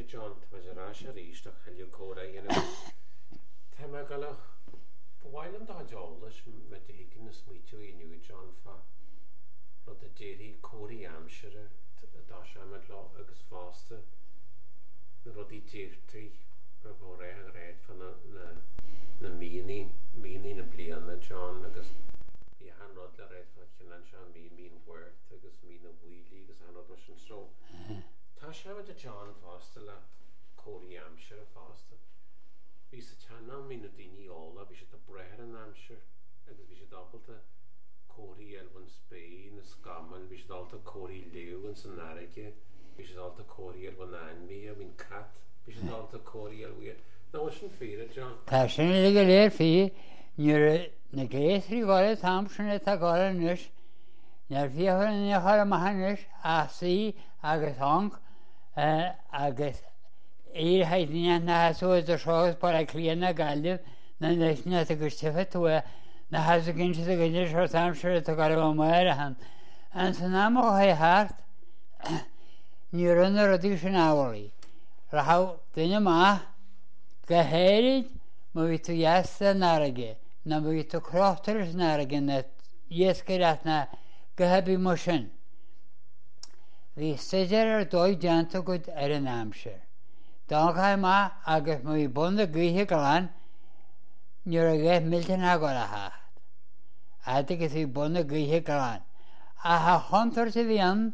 Fede John, Tamajarasha, Rishtak, Helio Kora, Tamagalach, while I'm the Jolish, met the Higgins, me too, you knew John for not the dairy, Cody Amshire, Dasha Medlaw, Agus Foster, the Roddy Dirty, or red for the meaning of Bliana John, Agus. Han rodler red for Kinansha mean word, Agus mean a wheelie, Agus Han Rodler so. Tasha with the John Foster, Cody Amshire Foster. Vi sa tjana mean a dini alla, vi should the bread and Amshire, Agus vi should double the Cody Elvan Spain, the Scammel, vi should alter Cody Lew and Sanarike, vi should alter Cody Elvan Anmi, I mean cat, vi should alter Cody Elwe. Now what's in fear, John? Tasha ligger der fi, You're na gréisrí gáile tamsúna tá gáile nus, nar fiachar na chara mahanus a sí agus hang agus haidíine na hasúid a seogus par a clíana gaileh na leisne a gur sifa tú na hasú ginse a gaidir seo tamsúna tá gáile go mair a han. An san am ó haid hart, ní runna rodí sin áwalaí. Rahau duine má go héirid má bhí tú iasta narige. Na bhí tú crochtaras narige na iascarat na gohabí mo sin. Bhí staidir dóid deanta gud an Amshire. Dáchaid má agus má bhí bunda grithe galán nuair a gheith miltain agóil a hácht. Agus bhí bunda grithe galán. A ha chuntar sa bhí an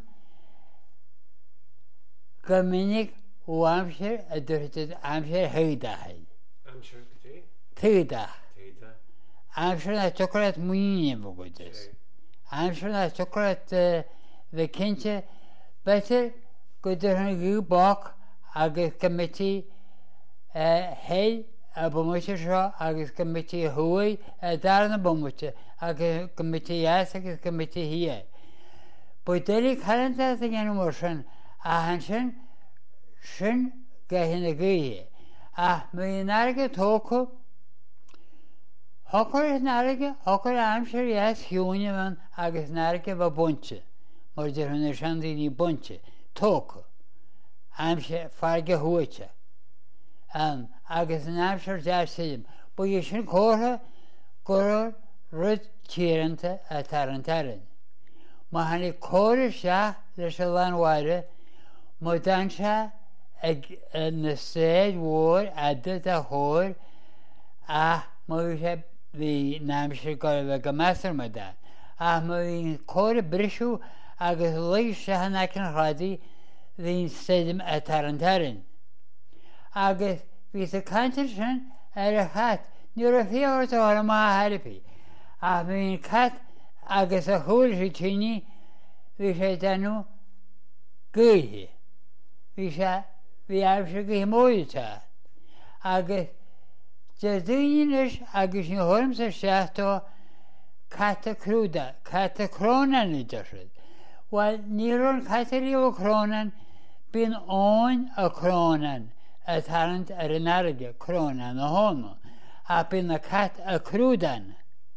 go minic ó Amshire a dúirtid Amshire thuidachaid. Amshire Gdé? Thuidach. Amshire na tucrat muine bugudis. Amshire na tucrat the kinche better godur gu bok agus committee head a bomuche sho agus committee hui dar na bomuche agus committee yes agus committee here. But deli current as again motion a hanshin shin gehin agree. Me narge toko Hocker is narige, hocker Amshire yes, Union agus narige va bunche. Mar der hunne shandi ni bunche. Toko. Amshire farge huiche. Agus an Amshire jasim. But you should call her Goror Rud Chirante a Tarantarin. Mahani Kore Sha, the Shalan Wire, Modansha in the stage war added a whore, Moishe the Namshire got a master med that. My core brishu agus leisha hanakin hadi the stadium at Tarantarin. Agus with a contention at a hat near a few or ma happy. Cat agus a whole chini, we said danu good. We shall be absolutely moita. Agus Jadinish agus ni horm sa shato kata cruda, kata kronan I dushed. While Niron Katario kronan bin on a kronan, a talent a renarge kronan a homo. Ha been a cat a crudan.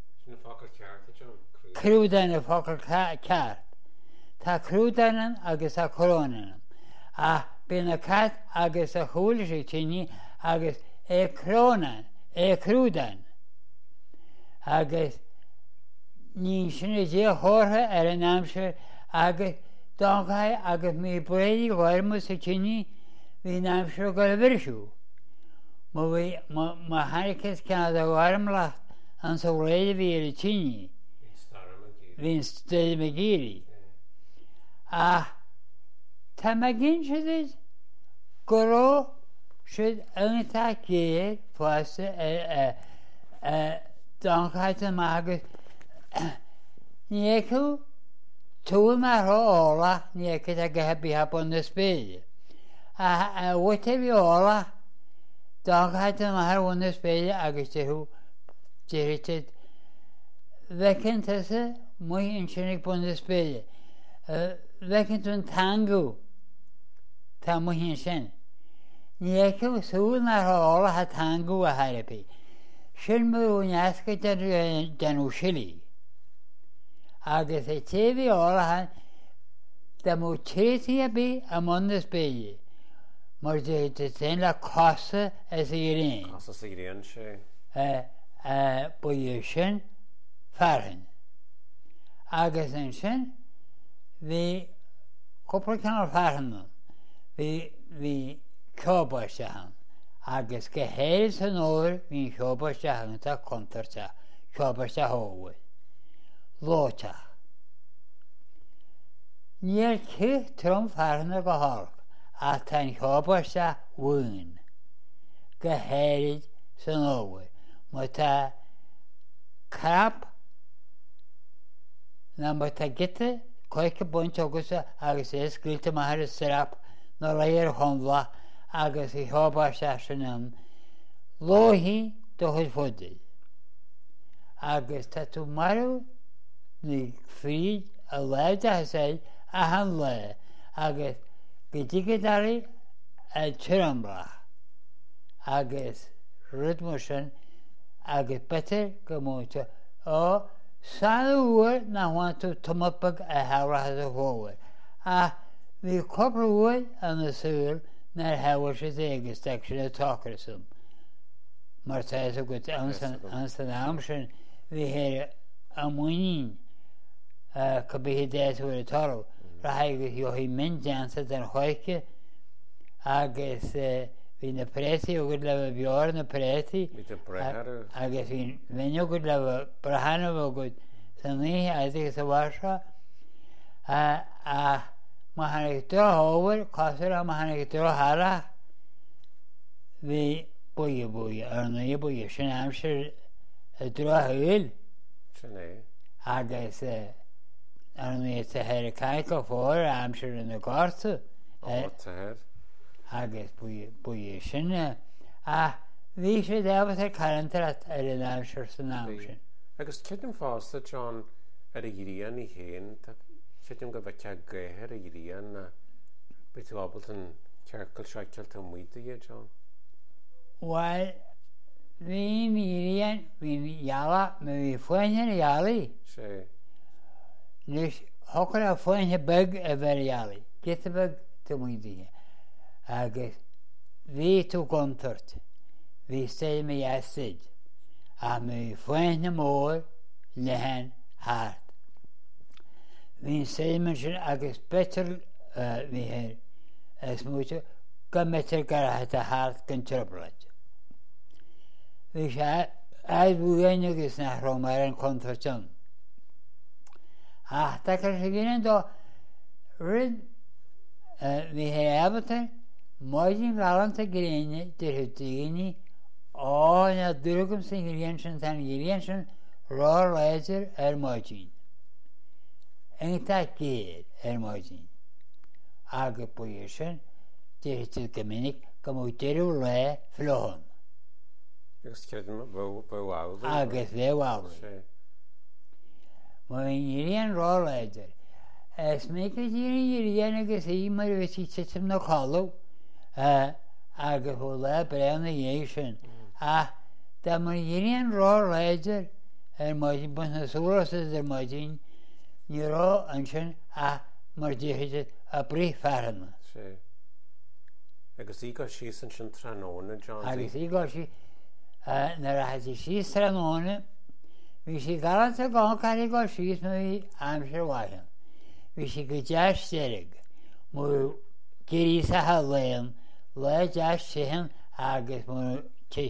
Crudan a focal cat. Ta crudanan agus a kronan. Been a cat agus a hoolish chini agus a kronan. Crudan. Agus ní sinna dé chótha an Amshire agus dáchaid agus mí buí ghairmu sa cinní hí Amshire go bhirsú. Má hanicas ceanna a ghairm leat an sa réide bhí ar a cinní. Hín Stade McGeary. Tá me gin siad go rá should only take care for us dáchaid an agus níú túil mar óla níice a gehebí hapon na spéide. Bhuite bhí óla dáchaid an mar na spéide agus teú déiriteid bhecintasa mu in sinnig bun na spéide. Bhecint an tangu tá mu hin sin. Níice súil mar óla ha tangu a harapí. Sin mú neasca den úsilí. Agus é téhí álathe de mú trétí a bí a món na spéide. mar de ten le casa as iréin. Casa sa gréan sé. Bu sin farhan. Agus an sin, hí cúpla ceann farhan. Hí ceobaisteach agus go héir san óir hí ceobaisteach tá contarta, ceobaisteach óhfuil. Lóteach. Níor cith trom farhan go hálach a tá ceobaisteach bhuain. Go héir san óhfuil. Má tá crab na má tá gite coice buint agus scuilte maithir sirap nó léir chomhla agus I ceobaisteach sin an lóthaí do chuid fudail. Agus tá tú marú ní fríd a leid a sé a han le agus go dtí darí a tirambrach agus ritmú sin agus betir go móta ó sanúir na bhain tú tumapag a heabhraithe a bhóir. A bhí copra bhfuil an na súil nar heabhar sé agus teag sin a tácarasum. Mar tá a go an san am sin bhí héir an muoín go bhí 10 uair a tarú. Ra agus hí min deanta den choice agus hí na préti agad le bheor na préti agus hí vinne agad le brahanamh agad san ní agus sa bharsa a má hanig dro hóbhar cosar a má hanig dro hara hí buí ar na buí sin amsir a dro thuil agus ar na sa héir caiic go fór amsir in na gáta agus buí sinne a bhí sé débhat ar carantar ar an amsir san am sin. Agus ceann fásta John ar a ghiríon I chéin, ceann go bheith ceag gaithe ar a ghiríon na be tú ábalt an cearcail seiceilt an muide John? Weil hín ghiríon hín jala me bhí foiinne na jalaí. Sé. Nus hocar a foiinne beg a bheith jalaí. Gita beg do muide. Agus hí tú gontart, hí sé me jasid, a me foiinne mór lehan hart. Hín sé me sin agus betir hí héir as múte go metir garathe a hart gan troblaid. Hí sé bhuain agus na romar an contartan. Tá sé gine do rid hí hé abatar Máidín galanta gréine de thutíine na dúgam san gréan sin tan gréan sin rá léidir ar máidín. Tá géad ar máidín. Agus buir sin de tú gomininic go mú deirú le flehan. Agus ceann bhháil. Agus bheháil. Má gréan rá léidir. Mé go dtíine gréan agus mar bhí titim na cháú. Agus bhó le breanna dhé sin. Tá mar dhéanaon rá léidir ar maidín bu na súrasas ar maidín ní rá an sin mar dtíide a brí fearna. Sé. Agus í go sí san sin tróna John. Agus í go sí na raití sí tróna, hí sí galanta gácarí go síos nó í amsir bhaithe. Bhí sí go deas steirigh mú géirí sa léon le deas sihan agus mú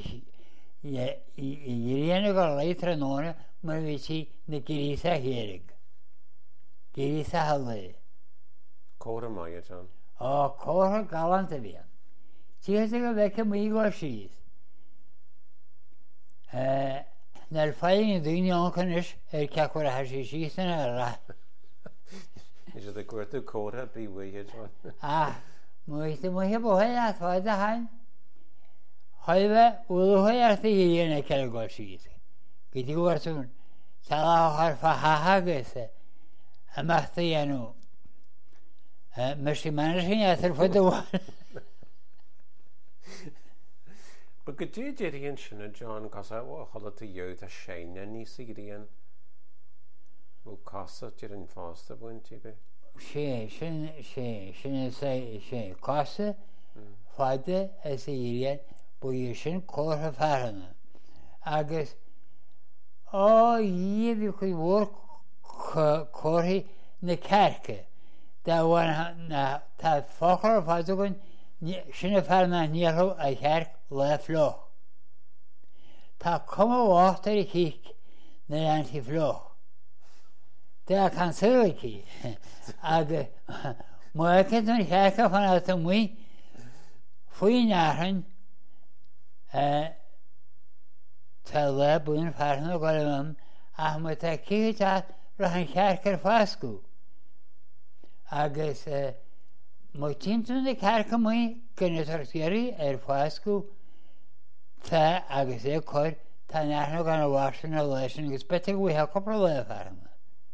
dhéana go le tróna mar bhí sí na géirí sa héirigh. Géirí sa lé. Córa mai John. Córa galanta bhíon. Tíosa go bheice mí go síos. Nar fáilín a dúine ancanis ar ceacuir a sí síosna a rá. Is it a cuairtú córa bí bhuihe John? Muiste muhe bóthaid a fáid a hain. Haibh úlúthaid ar dhéana ceir go síos. Go dtí go bharsún teáthar fathagagus a meachta dhéanú. Mar sí mana sin ar fud bháil. Ba go dtí déiríonn sinna John cos a chola tú dheud a séine níos i gríon bú casa tíar an fásta buintí be? Sé, sin sé casa fada as a irian bu sin cótha farna. Agus ye vi chu bhór cóthaí na cerca. Da na tá fochar fada gon sinna farna níorthu a chearc le floch. Tá cuma bháchtar I chic na antí floch. Da can sylci. Agus mucad an chearca fan atá mui faoi náthrain tá le buin farna goilm ach mu tá cíte ra an chearcar fascú. Agus mu timú na cearca mui gynnatartíirí fascú tá agus é chuir tá náthna gan bhhasan na leisin agus bete bhuithe copra le farna.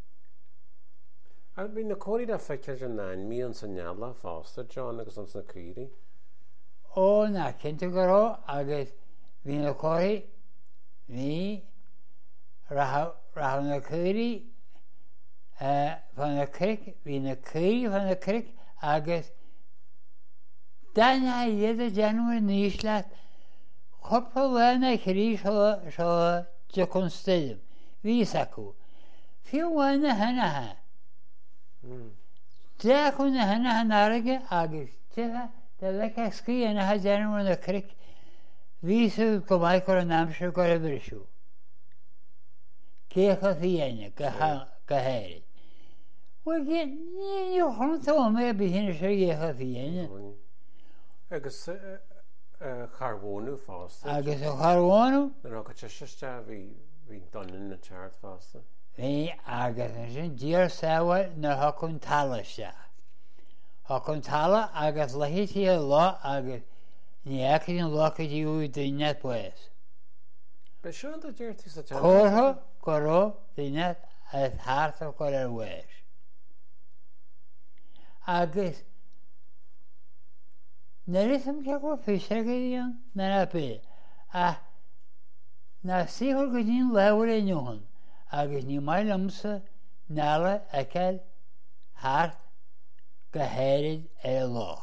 A bhí na cóirí a feiceir an 9,000 san nealla fásta John agus an na cuirí. Ó na cinnte go rá agus bhí na cóirí hí rath na cuirí fan na cric, hí na cuirí fan na cric agus daine iad Januar níos leat copra le na chirí seo de chun stadium. Bhí acu. Fiúháin na hanathe. De chun na hanathe náraige agus tithe de le scí anathe Januar na cric vísú go maiid chu an amsir go a bhrisú. Cécha dhéine go héir. Well ní chunta mé bhíine sé cécha dhéine. Agus charbhónú fásta. Agus a charbhónú? Na go teiste bhí donin na teart fásta. Bhí agus an sin díor saoil na thocún taliste. Thocún tala agus leithítí lá agus níachchaí an láchadí úi daine buas. Be seo an dúirtí sa teart? Cótha go rá daine a thárta go ar bhuas. Agus Nerisam ce go fisegaíon na bé a na síhol go dín lehar é nuhan agus ní mai lamsa nála aiceil thart go héirid ar a lách.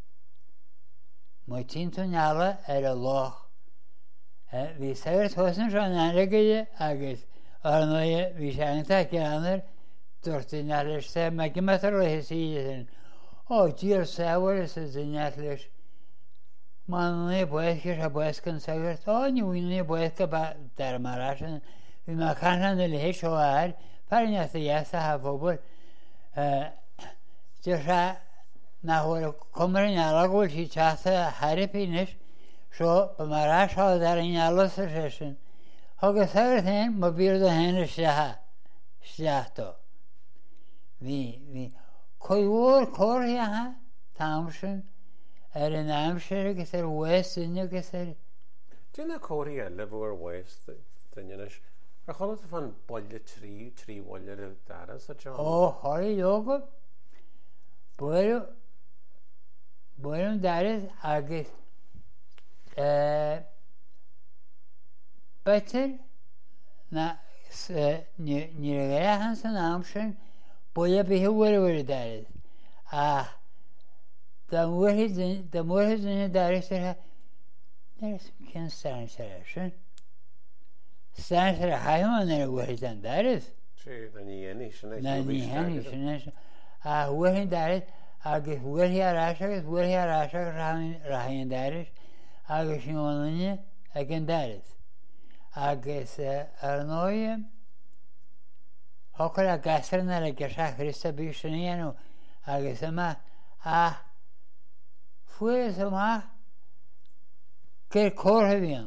Mu tínta nála ar a lách. Bhí saoir thosan se an airgeide agus arnaide bhí sé anta ceannar dúirta náir sé me gimetar le híí díor saoir is a duine leis. Man é buisce a buiscin sagart ní bhíine buisce dar marrásin bhí mar chana na léhéis seo air fearne a dhéasa a bhobal de se nachfuil cumar in alagúil sí teasta a Haripínis seo ba marrá seo dar in alas a sé sin. Thugus sagart hain má bír do héna steachtó. Bhí chuúir cóirthe támsin ar an amsir agus ar bhuas duine agus ar... Dúna cóirí eile bhfuair bhuas duine a chola fan boile trí bhile a daras a John? Ó, thoirí lóga buir an daras agus betir ní a gaiachan san amsin buile bhí bhuair daras. Da mórthaí duine daras ar There's cyn stansar sin. Stansar a haimán ar bhuaid an daras. Sí, na ní enni sinna. Na ní henni sinna. A bhuaid daras agus bhuaid arás agus bhuaid arás agus rahain daras agus siúnaine ag an daras. Agus ar nói hocar a gasar na a gasach Christa bí sinna anú agus yma fuas yma gur córtha bhíon.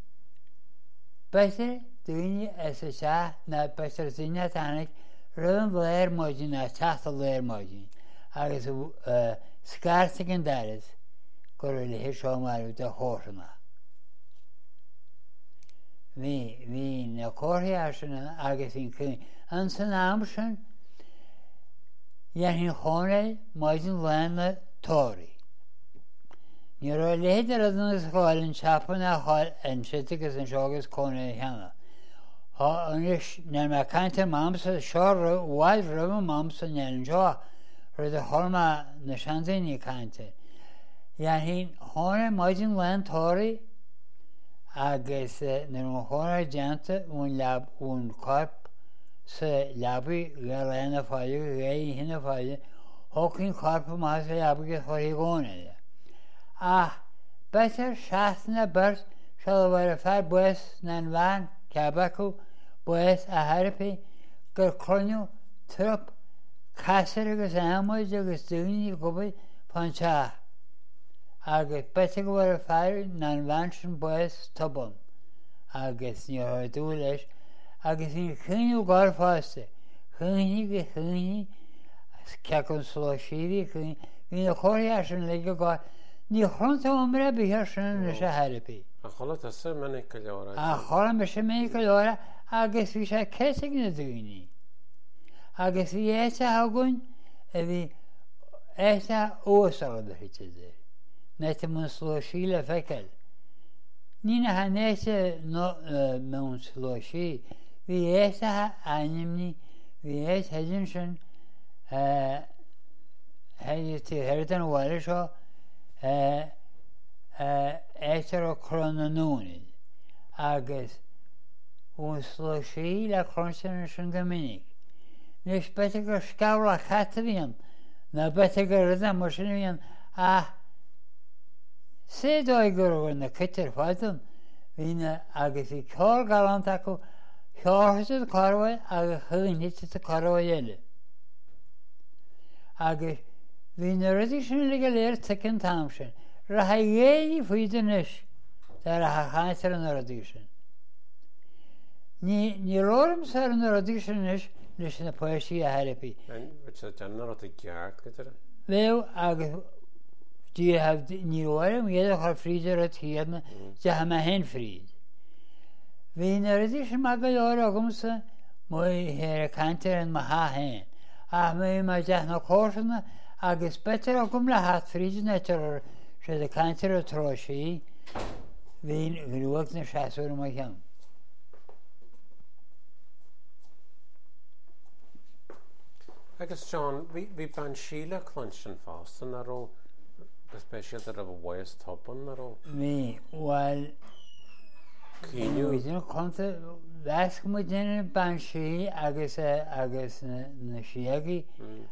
Betar duine is a se na betar duine tánig ruan léir móidin na teachta léir móidin agus scarta an daras gur le seo marú de chóirna. Bhí na córthaí airsanna agus hín cyn an san am sin hín chónaí móidin lein na tóirí. Ní roi léidir a dún is cháil an seapan a cháil an sitagus an seogus cóna cheanna. Anis nar me cainte mamsa seo bháid rubh mamsa nean seo ru a chorma na seantaí cainte. hín tháina maidin lein tóirí agus na tháina deanta ún corp sa leabaí ga lein a fáile go ré hína fáile hócinn corpa má sa leabaí go choirí gcónaide. Ach betar seaachtainna beirt se bhfuil a fear buas na an bhean ceabacu buas a therapi gur cruinniú trop casar agus amuid agus dúine gobaid panteach. Agus betar go bhfuil a fear na an bhean sin buas tubun agus níor dú leis agus hí chuinniú gáir fásta chuinní go chuinní ceann slóisií chuinní hí na choirí sin le go gáir ní chunta umra bhíar sin na sa therapi. A chola tá sa minic go leora. A chola me sa minic go leora agus bhí sé céiteigh na dúine. Agus bhí éite hagann a bhí éite ósala do hiite. Neta mun slóisií le feiceil. Ní na hanéite mun slóisií. Bhí éite animní, bhí éite heidir sin heidir tí heir an bhhaile seo éitir ó crunna núnaid agus ún slóisií le chunsan sin go minic. Nus betar gur scabhla chatta bhíon na betar gur rida mar sin bhíon sé dóid gur bhfuil na citar fáidan hína agus í ceol galant acu cheorthaiste a carhfuil agus chuinite a carhfuil eile. Agus hí na rudaí sin le go léir tucinn tam sin. Ra ha dhéanaí faoidenis dar a chaintear an rudaí sin. Ní lóm sa an rudaí sin is leis na poisí a therapi. Denar a ceart go Bhéh agus ní bhhaim iad chu fríidir a tíadna de ha me hen fríd. Bhí na rudaí sin me go leir agamsa mu héar a cantar an ha hain. Ach mé me deach na cósanna agus betar a gom le hat fríidir netar sé a cantar a tráisií hín gluach na seaúir mai cheann. Agus John, bhí ban síle clansin fástan aró go spéisialt ar a bhhaas topan aró. Mí bhil Cíniú conta bheas go déine ban sí agus na siagaí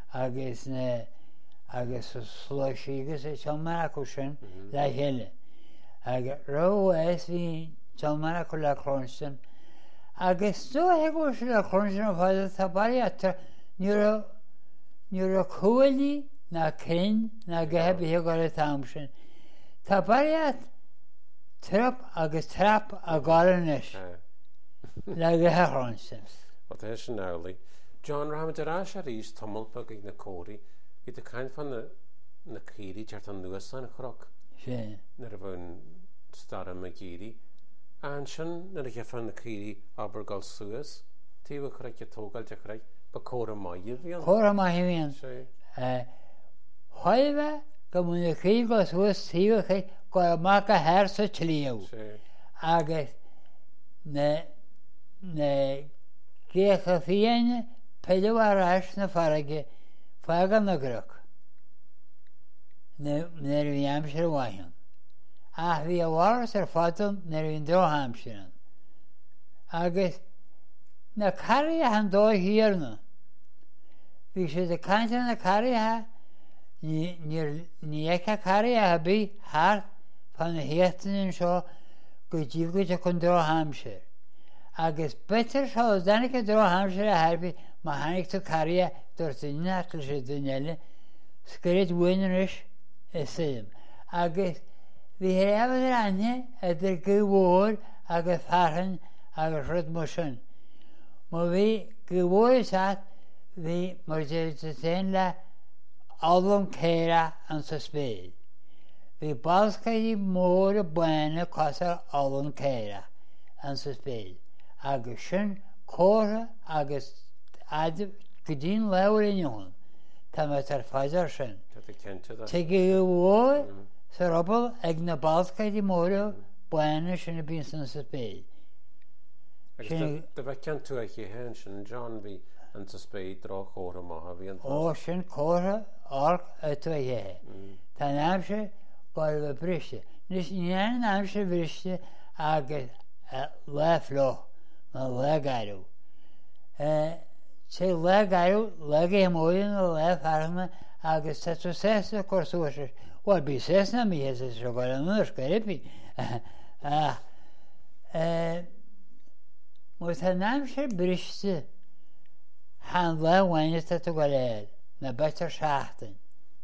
agus slóisigus é teamara acu sin le chéile. Agus rohhaas hí teamara acu le chrónstan. Agus dó go se le chrónstan a fáile tá bailítar nuair a chuailí na cin na gahebíthe go le tam sin. Tá bailíat trop agus trap a gáis le gathe chrónstan. Wat é sin nálaí. John Raham ará sé ríos tomulpa ag na cóirí hí a caiin fan na círí teart an nuas san chroch. Sin. Nar a bhain star a magírí. An sin nar a gefan na círí Abergal Suas, tíh chreid a tógáil de chreid ba córa maithí bhíon. Córa maithí bhíon. Háibhe go muna cíí go suas tíhacha go amach a thir sa tríomh. Agus na gécha fiine peidir arás na farige fágan na grach. Nar bhí amsir bhaithin. Ach bhí a bhharas ar fátam nar bhíon dó hamsiran. Agus na carithe an dó hiarna. Bhí sé de cainte na carithe ní eice carithe a bí thart fan na héatainn seo go ddíobhgaid a chun dó hamsir. Agus betar seo danacha dó hamsir a tharbí má tháinig tú carithe dúirt inachil sé duine scurid bhuiineris is sim. Agus bhí éabhar aine idir go bhór agus farthain agus rud mar sin. Má bhí go bhór teat bhí mar déin le albumm céire an sa spéid. Bhí balscaí mór a buine cosar albumm céire an sa spéid. Agus sin córa agus go dtíon leabhar inniuhan tá me tar fáidir sin. Tá go bhór sa robal ag na balscaí mór buine sinna bíon san sa spéid. De bheith cean tú a chéhéan sin John bhí an sa spéid rá chóra maithe bhí an ó sin córa orc a tú a dhéthe. Tá náam sé gáil a briste. Nus nían am se briste agus le flo na le garú. sé le garú le é móin le farma agus tá tú sésta cuasúir bhil bí séna mí se gáil an nuair scairipi. Mu tá náam sé briste há lehhaine tú go léir na betar seachtain.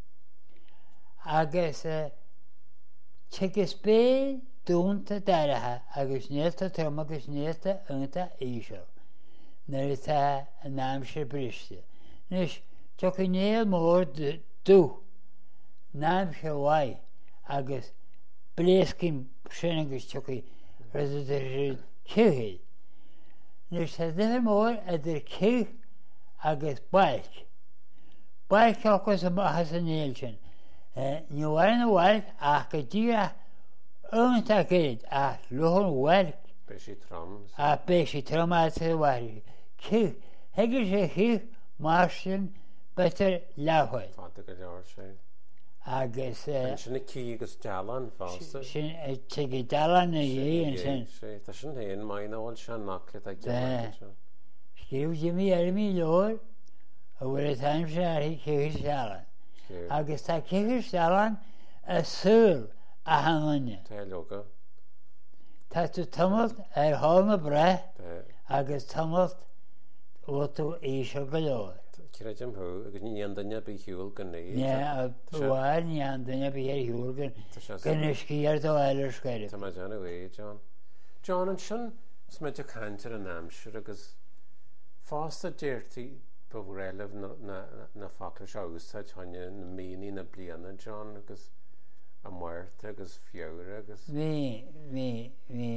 Agus tugus bé dúnta deirethe agus níalta trom agus níalta ionta ísio. Nuair tá an náam sé briste. Nus tu go néal mór dú náam sé bhaid agus bléascin sin agus tu go raidir ciúhéid. Nus tá difir mór idir ciú agus bailc. Bailc agus has an néal sin. Níhhair na bhailc ach go dtí ionta céad ach luhan bhailc Béisi trom. a béisi trom a bhair. Ciú, hegur sé chiú mar sin betar lehaid. Fáda go leir sé. Agus Sinna cí agus dealan fásta. sin tuigi dalan na dhé an sin. Tá sin héon maináil se nachla a Tá. g Scriú Jimmy mí leir a bhfuil taim sin arthaí ciúhir dalan. Agus tá ciúhir dalan a súil a hanine. Tá leoga. Tá tú tamalt hána bre agus tamalt ó tú éisio go leir. Cireidim thu agus ní an daine bí hiúil go ní. Ne bhhair ní an duine bí ar hiúgan ganniscíar do eile scaire. Tá mai deanna bhé, John. John an sin smid a cantar an amsir agus fásta déirtaí ba bhréileh na facla se agustá teine na míí na bliana, John, agus a muirta agus fiúra agus. Bhí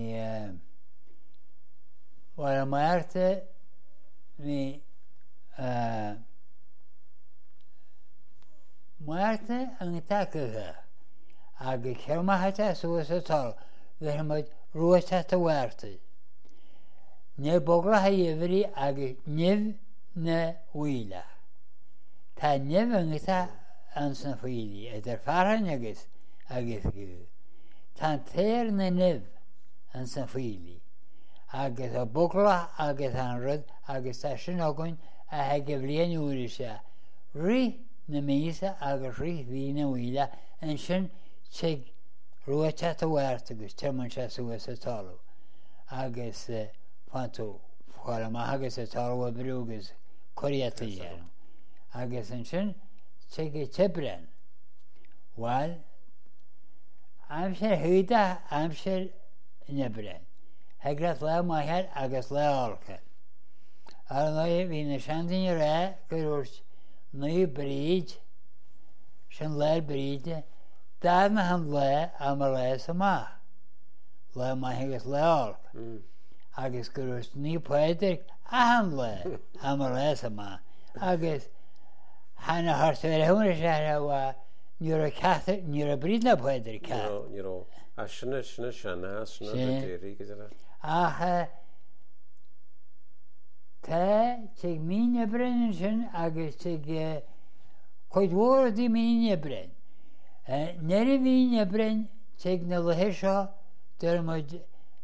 bhil a muirta bhí muirta an takeithe agus cheirmaithe suas atá bhí muid ruaithe a bhhairta. Ne bogla ha dhéhrí agus nimh na bhuiile. Tá nimh angatá an san faoilí idir farhan agus go. Tá téir na nimh an san faoilí. Agus a bogla agus an rud agus tá sin agann a he go bblion úra se. Rí na mísa agus rí hí na bhuiile an sin te ruaite a bhhairta agus teman se suas atáú. Agus fanú fáil agus atáha brúgus choíta dhéanam. Agus an sin te go tibrenn. Bhil am sé thuúda am sé nebrenn. Heagrat le maithe agus le álcha. Ar nó bhí na seantaine rá gur nu bríd sin le bríide dána an le am le sa má. Le maithe agus le álcha. Agus gur ní poidir an le am le sa má. Agus hána hartar thuúna se bh ní a bríd na poidir ce. Níró. A sinna sinna déirí go. Ach tá te míne brenn sin agus chuidhór dí míne brenn. Neir a míne brenn te na lethe seo dermuid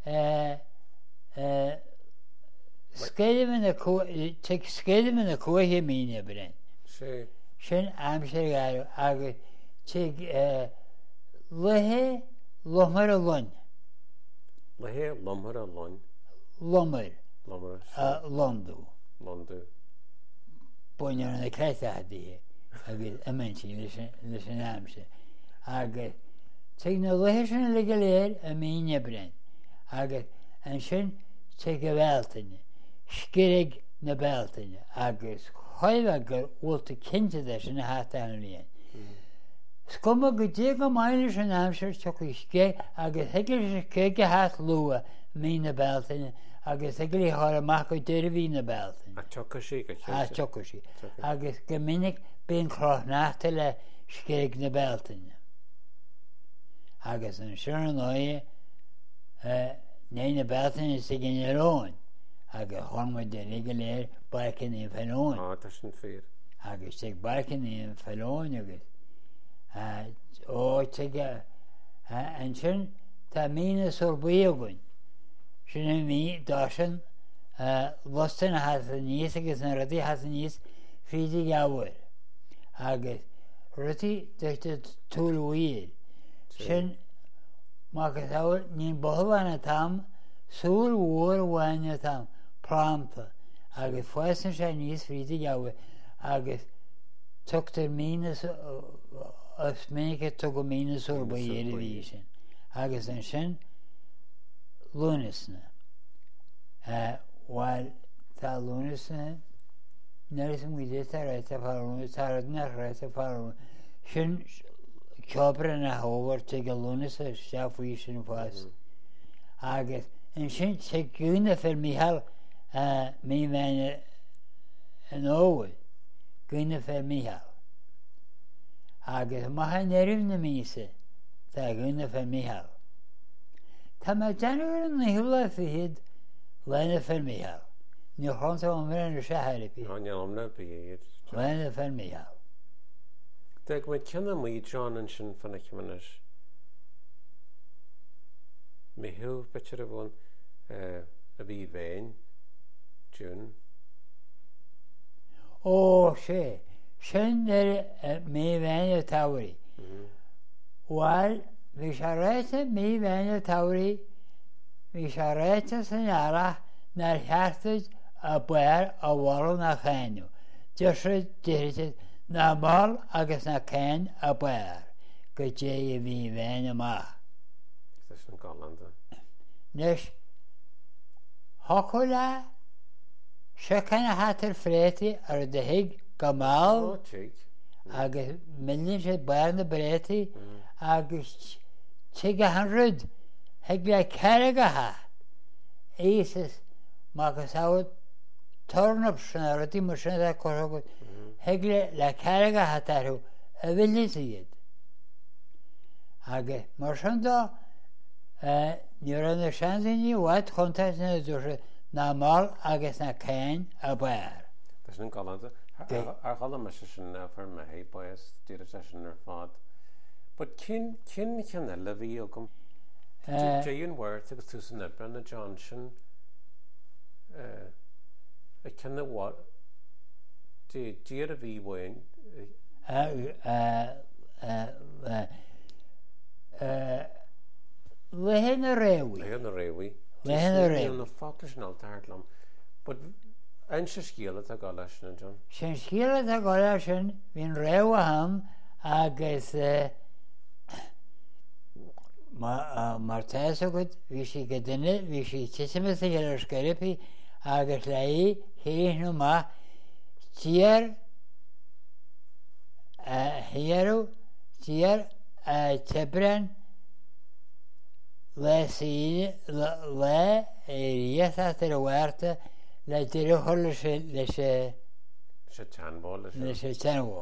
scéidir na cuathe míne brenn. Sin am sé garú agus lethe lomar a lon. Lethe lomar a lon. Lomar Lomar a Londú. Londú. Buinear na creite hadíthe agus a mentí leis an amse. Agus te na lethe sin le go léir a míne brenn. Agus an sin te go bhhealtaine. Scirig na bhealtaine agus choilh gur bhfuilta cinnte sin na háta an líon. Scuma go dtí go maiile an amsir tu chu cé agus thuigeir sé cé go háat lua mí na bhealtaine agus thuigeir thar amach go deidir bhí na bhealtaine. A tucha sí go tucha sí. Agus go minic bíon chráthnáta le scéig na bhealtaine. Agus an siar an áide né na bhealtaine sa gin aráin agus chumid de ri go léir barcin í fenóin. Tá sin fér. Agus te barcin í fenóin agus. An sin tá mína sorbaíogain sinna mí dásin lustan has a níos agus na rudí has a níos frídí gabhfuil agus rudí deirte túlhuiad sin mágus áil níon bohhaine tam súl mhór bhaine tam prámta agus foisan sé níos frídí gabhfuil agus tugtar mína os méige tu go mína sorbaíad a bhí sin agus an sin lúnasna bhil tá lúnasna nuair san muide tá réite fáilúna tá nach réite fáilúna sin ceopra na hóhairt go lúnasa se faoi sin fáis agus an sin sé gúna fer míhall mí bhaine an óhaid gúna fer míhall agus maithe neirimh na mísa tá gúna fer míhall tá me deanúir an na hiúla fiad lena fer míhall ní chunta an bhar se harapí Anneamna bíad. lena fer míhall Deag me cinna mí John an sin fanna cimanis. Mi hiú bitir a bhún a bhí bhéin, Jún. ó sé sin mí bhaine táhaí bhil bhí se réite mí bhaine táhaí bhí se réite san ara nar cheartid a buir a bhil na chéinú deisir déirte na ball agus na céin a buir go dé a bhí bhaine maith Is an Galanda. Nes hocu le se chuna hátar fréiti ar de hiig go máil Tíig. agus millin sé buir na bréiti agus tuige an rud hiag le ceire go ha éas mágus áhad tornab sin a rudí mar sin a chothgad hiag le ceire go ha tarú a bhillis iad agus mar sin dá níor an na seansaí bhaid chuntais na dúise na máil agus na céin a buir. Is an Galanda. Ar gala me sin nefar me hé boas dúra sin ar fád. But cin le bhí agam. Déon bhairt agus tú san nebra na Johnson a cinna bhá díar a bhí bhain Lehin a réhí. le an na réhí. Lehin a réhí. na fátas an altartlam. But ein se scíala a gá leis na John. Sin scíile a gáile sin hín réh ham agus mar teas agad bhí si go duine bhí si tiisiime ar scaripí agus le híú má tíar hiarú tíar tebrean le sí le rias ar a bhhairta le dtíidir chola leis Se teanbá leis teanhá.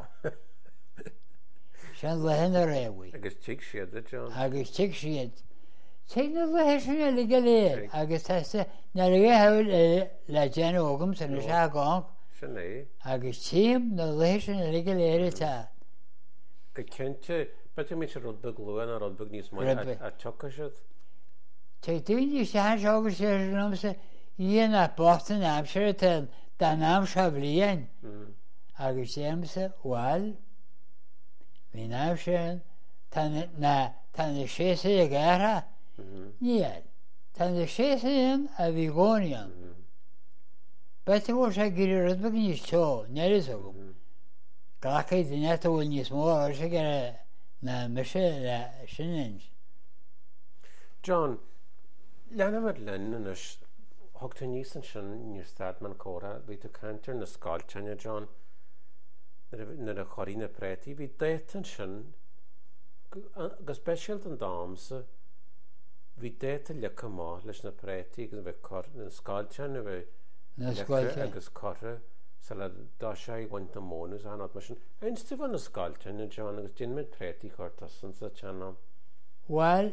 Sin lehin a réhí. agus tí siad a John. agus tu siad. Te na le sinna le go léir agus tá na le heil le déana ógam san na se gáin Sin é. agus tíim na le sinna le go léir tá. Go cinnte, bete mé se rudbeg luúin a rudbeg níos mai Rudbeg. a tucha siad. Te dúine se agus sé namsa íana Boston amsir ten den náam se blian agus séamsa bháil hí náam sé tan na sésa a ggétha níl tan na sésaíon a bhí gcóíon. Bete bhil sé gurí rudbeg níos teo neris agam. Ghlacha duine bhfuil níos mór sé gur na mise le sinins. John, lena mar lenne is hogta níos an sin níor stad man córa, bhí tú cantar na sáilteine John na a choí na préti, bhí déit an sin agus speisialt an dámsa bhí déit a lecha má leis na préti agus bheith na sáilteine bheith Na lecha sáilte. agus corra sa le dá sé bhaint na mónus an mar sin. Einstu van na sáilteine John agus din mit préti chortas san sa teannam. Wel,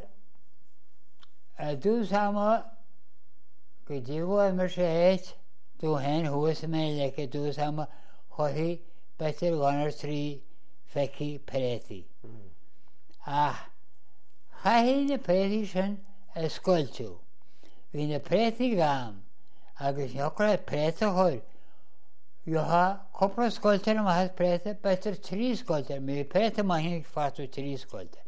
dús ama go dtíhil mar sé éit dú hen thuas mé le dús ama chothaí betir ganar trí feici préti. Chahí na préti sin scoiltú. Bhí na préti gam agus neochra préta chuir. Joha copra scoiltar am has préta, betar 3 scoiltar. Mi préta maithnig fartú 3 scoiltar.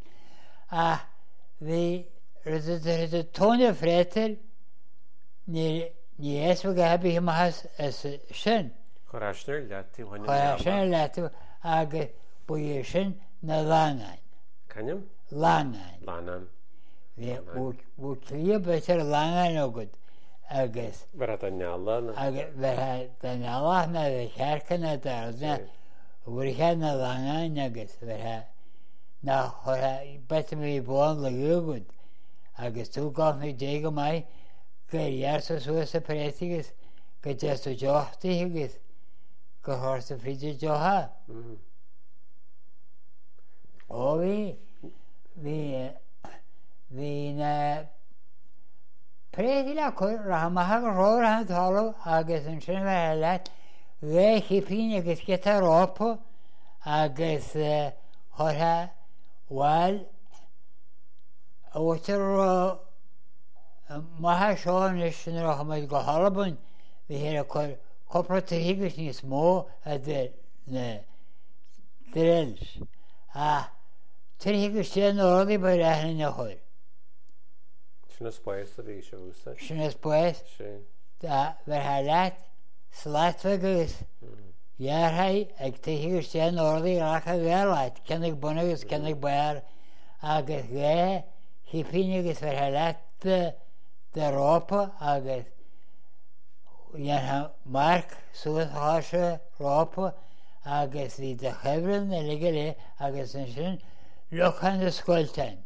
Bhí rydw tóna frétar ní esfa gabi him has sin. Chorashnir leatú hain Chora sin leatú agus buí sin na langain. Canyam? Langain. Lanan. Bú clia betar langain agad agus Bara da nyala. agus bheit den Allah na bheit chearca na darna bhuicha na langain agus bheit na chora betar mi bóin le gúgad agus tú gáth mi dé go mai gur dhearsa suas a prétigus go deastú deochtaí agus go thorsa friidir deotha. Ó hí na préti le chuir rathamaithe go róir an talamh agus an sin bheit leit ré chipín agus gita rópa agus thortha bhil ótar maithe seán is sin rathamaid go halabann bhí hir a chuir copra trígus níos mó a na drills. Trígus sé nódaí ba réithna na chuir. Sinna spáis a bhí se úsa. Sinna spáis bheit leit sláitfa agus dhearthaid ag trígus sé nódaí racha bhélaid cennig buna agus cennig bear agus ré chipín agus bheit leit de rópa agus marc suas háise rópa agus bhí de chebrann na lige lé agus an sin luchan na scoiltein.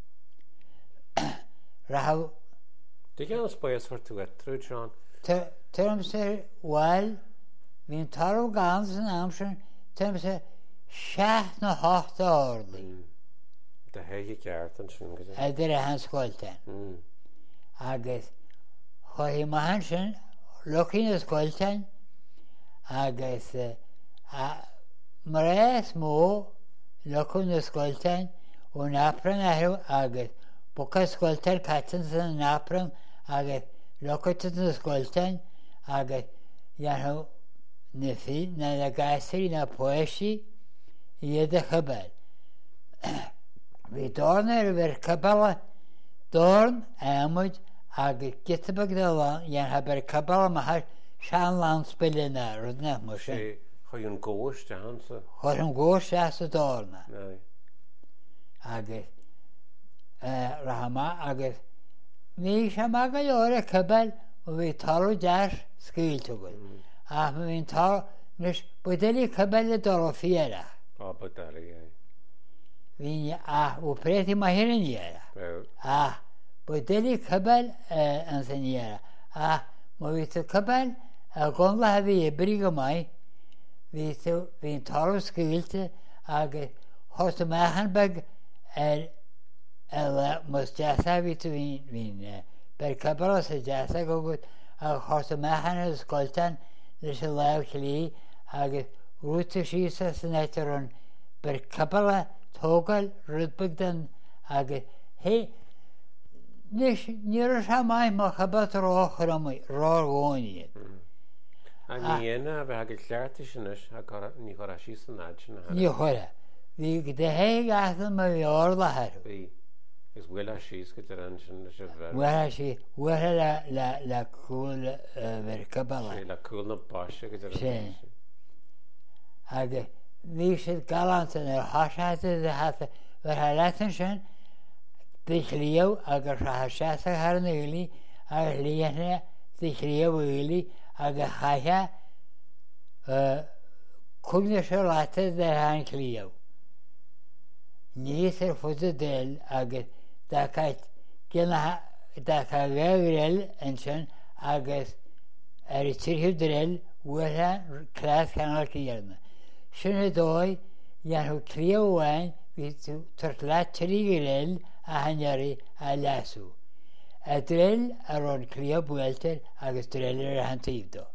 Rath Dí gan spáis chuir tú trú John. Tuaim sé bhil hín talamh gan san amsin tuaim sé 7 na 8 orlaí. De héige ceart an sin go. Idir a an scoiltein. Agus chuhí maihan sin lucí na scoiltein agus mar mó lucú na scoiltein ó napran ahrú agus bucha scoilteir caitan san napran agus lucúta na scoiltein agus dhearú na gaisaí na poisí iad a chabal. Bhí dórna ar bhar cabala dórn amuid agus gitabag de lan dheartha bar cabala maithar sean lanspilina rudna mar sin. Chuir an ggóis de hansa. Chuir an ggóis a dórna. Agus rahama agus ní sé má go leir a cabal ó bhí talú deas scíilte go. Ach ma bhín tal nus budilí cabal le dul fiara. Budilí, Bhín ó préti ma hirinniara. Budilí cabal an sanniara. Ma bhí tú cabal a gomla a bhí brí go mai hín talú scíilte agus thosta meachan bag mus deasa ví tú hín ber cabal sa deasa go gud a thosta meachan a scoiltein leis a leabh chlí agus rúta sísa san éitir an ber cabala tógal rudbag den agus níor sa mai má chabat ráchar am rá gcóiniad. A níana a bheit agad leirta sin ní chora sí san áid sin. Ní chora. Bhí go de hé gasan má bhí orlathair. Bhí gus bhfuil a síos go an sin leis a bhar. Bhfuil sí bhfuil le cúil ver cabala. Le cúil na báise go sin. Agus bhí siad galantan ar háisáte de hata bhar leitan sin dichlíomh agus rathseasa ar na uilí agus líana dichlíomh uilí agus chaithe cúgna se leite de an clíomh. Níos ar fuda déil agus dacaid réil an sin agus ar i tíorthú réil bhuatha clás cheangal cíarna. Sinna dóid dhearú clíomh bháin bhí tú tar le trí réil a hanearí a leasú. A drill ar an clíomh buailtear agus drill ar a hantaíomhdó.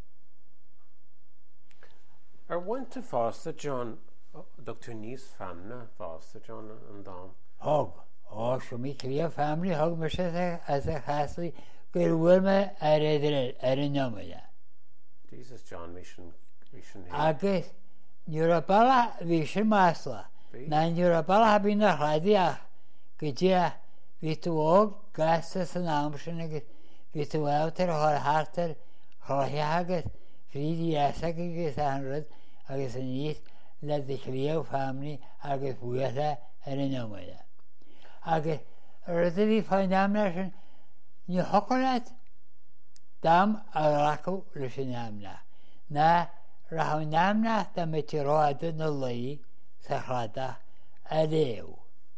Ar bhainte fásta John, dog tú níos fanna fásta John an dám? Siomí clia family hog me as a chasli gur bhfuil me ar an nóide. Jesus John mission Agus nuair a balla bhí sin másla. Na nuair a balla ha bhí na chláideach go dtí bhí tú óg gasta san amsin agus bhí tú átar a hátar chláthe agus frídí easa agus an rud agus an níos le de chríomh family agus bhuatha ar an nóide. Agus rud a bhí fáin dámna sin ní hocolat dám a racu leis an námna. Na rath námna da me tí ráda na laí sa chláda a léu.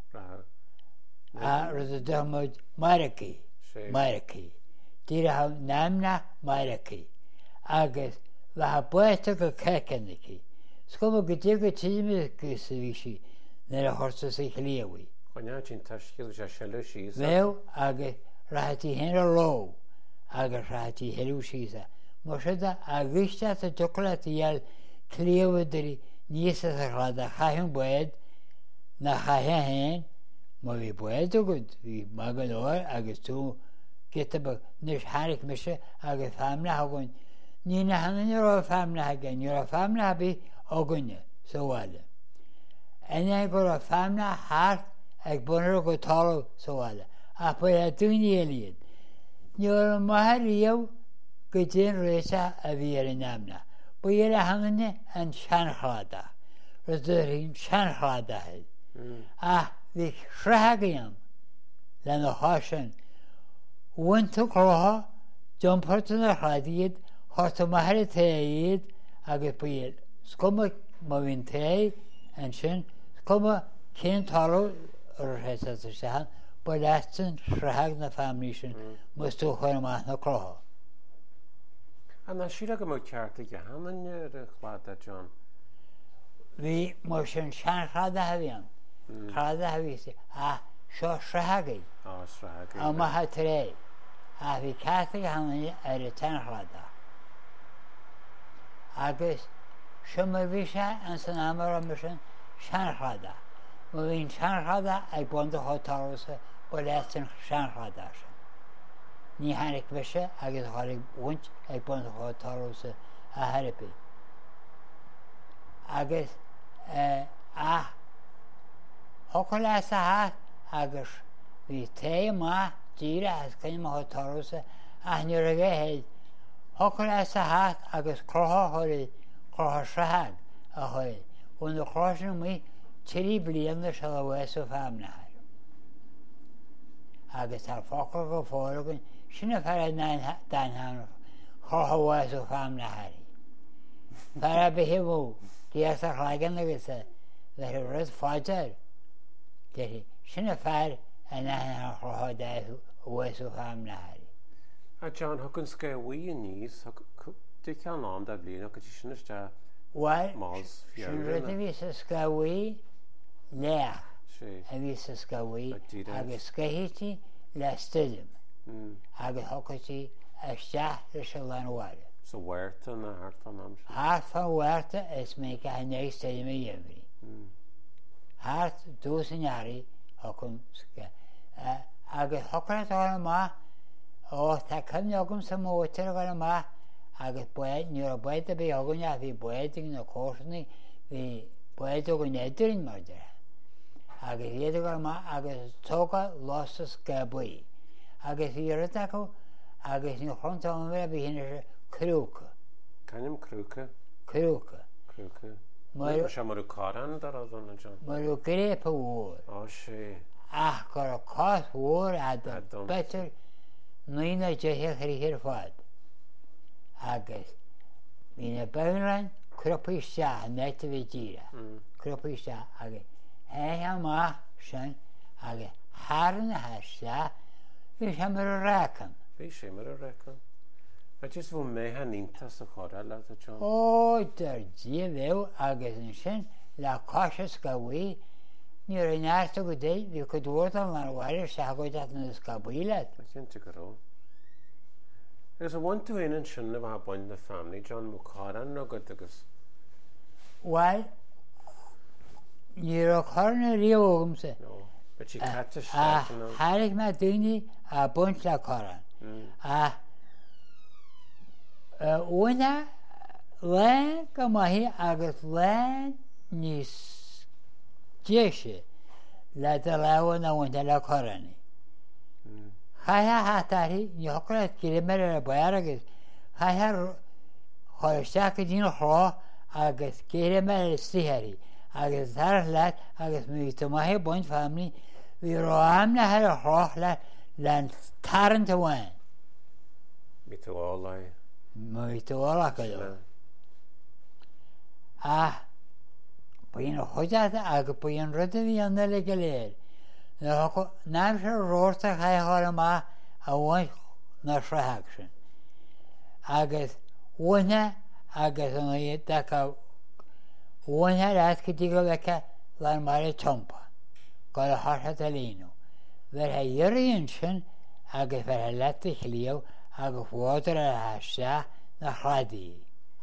A rud a dhamid Marací. Tí rath námna Marací. Agus le buite go cecannaí. Scoma go dtí go tíime go sa bhí si na a chósta sa chléomhaí. Chine sin taiscil se se le síos. Bhéh agus rathatí héna ló agus rathatí heú sísa. Mar siada a bhíiste a dola dhéal cléomhaidirí níos a chláda chaithn buid na chaithe héin má bhí buid agad bhí mag an óir agus tú geta níos háric mise agus famna hagann ní na hanan ar famna hagan nuair a famna bhí aganne sa bháile. Ine gur a famna háart ag bunar go tála sa bháile a pu a dúine éiliad. Nuair an maithe riamh go dtíon réise a bhí ar an námna. Bu ar a hanganne an seanchláda. Ruidir seanchláda head. Bhí sreithagaam le na háisin. Bhaintú chlátha jumpirta na chládaíad háta maithre taíad agus buiad. Scuma má bhín taí an sin scuma cén tála ar réise sa sean ba leistin sreithag na family sin mus tú chuir amach na chlátha. A na siad go mó ceartta go hanan ar a chláda John. Bhí mar sin seanchláda a bhíon. Chláda a bhí seo sreithagaí. Sreithagaí. A maithe tré. A bhí ceartta go hanan ar a teanchláda. Agus siomar bhí se an san amar am sin seanchláda. Má bhín seanchláda ag bunda hátása ba leistin seanchláda sin. Ní hánig mise agus hánig bhaint ag bunda hátása a Harapí. Agus hocail a háit agus bhí té má díre as cinn hátása a nuair a bheith hocail a háit agus chlátha sreithag a chuil. Bhfuil na chláisina mí tírí bliana se le bhhaas ó famnathir. Agus tá focail go fólagan sinna fear dainhanach chlátha bhhaas ó famnathir. Fear a bhí bhú días a chlágan agus le rud fáidir. Sinna fear a dainhanach chlátha bhhaas ó famnathir. A John, thugann scaibhí a níos dí ceann am da bliana go tí sin iste más sin rud a bhí sa scaibhí leach a bhí sa scaibhí agus scaithítí le studim agus thocatí isteach leis an leanmhaile. Sa bhuairta na háartfan am sin? Háartfan bhuairta is mé go hanéis studim a dhéimrí. Háart dús an earí thocn agus thocair á má tá cumne agam sa mótar a bhar má agus buid nuair a buid a bhí aganne a bhí buid na cósanna bhí buid agan éidirn mar de. Agus iad a má agus tóga lásta scaibhí. Agus bhí rud acu agus ní chunta an bhfuil a bhí hinne crúca. Canim crúca? Crúca. Mar se marú cáran dar a donna John? Marú grépa mhór. Sé. Ach gur a cás mhór a betar nuoine deithe chuir fád. Agus hí na beanrain crupaiste a neta bhí díra. Crupaiste agus héthe má sin agus háran na heiste bhí sé mar a rácan. Bhí sé mar a rácan. A just bhfuil méthe nínta sa chora le a John? Dar dí bhéh agus an sin le cáise go bhí níor an neartta go dé bhí go dúirt an leanmhaile se goid na scaibhí le. Cinnte go rá. Agus a bhaint tú éan sin a bheit baint na family John mú cáran nó go agus? Well, níor a chorna riomhgamsa But she catch a a shot, you know. háigh me daoine a buint le choran. A uine le go maithí agus le níos déise le de lehain a bhainte le choranní. Chaithe hátarí ní hocail kilometr ar a bayar agus chaithe choiristeach go dtíana chrá agus kilometr slíthaí agus tar leat agus mí to maithí buint family bhí ráim le head a chrách le tarrant a bhain. Me to all lie. Mí to bhla go dó. A buon a chuideata agus buon rud a bhí anna le go léir. Náim sé róirta chaithá má a bhaint na sretheach sin. Agus bhaine agus an dacha bhaine ráit go dtí go bheice le mar a tompa go le hartha a líonú. Bheit a dhéiríonn sin agus bheit a leta chlíomh agus bháidir a thaisteach na chládaí.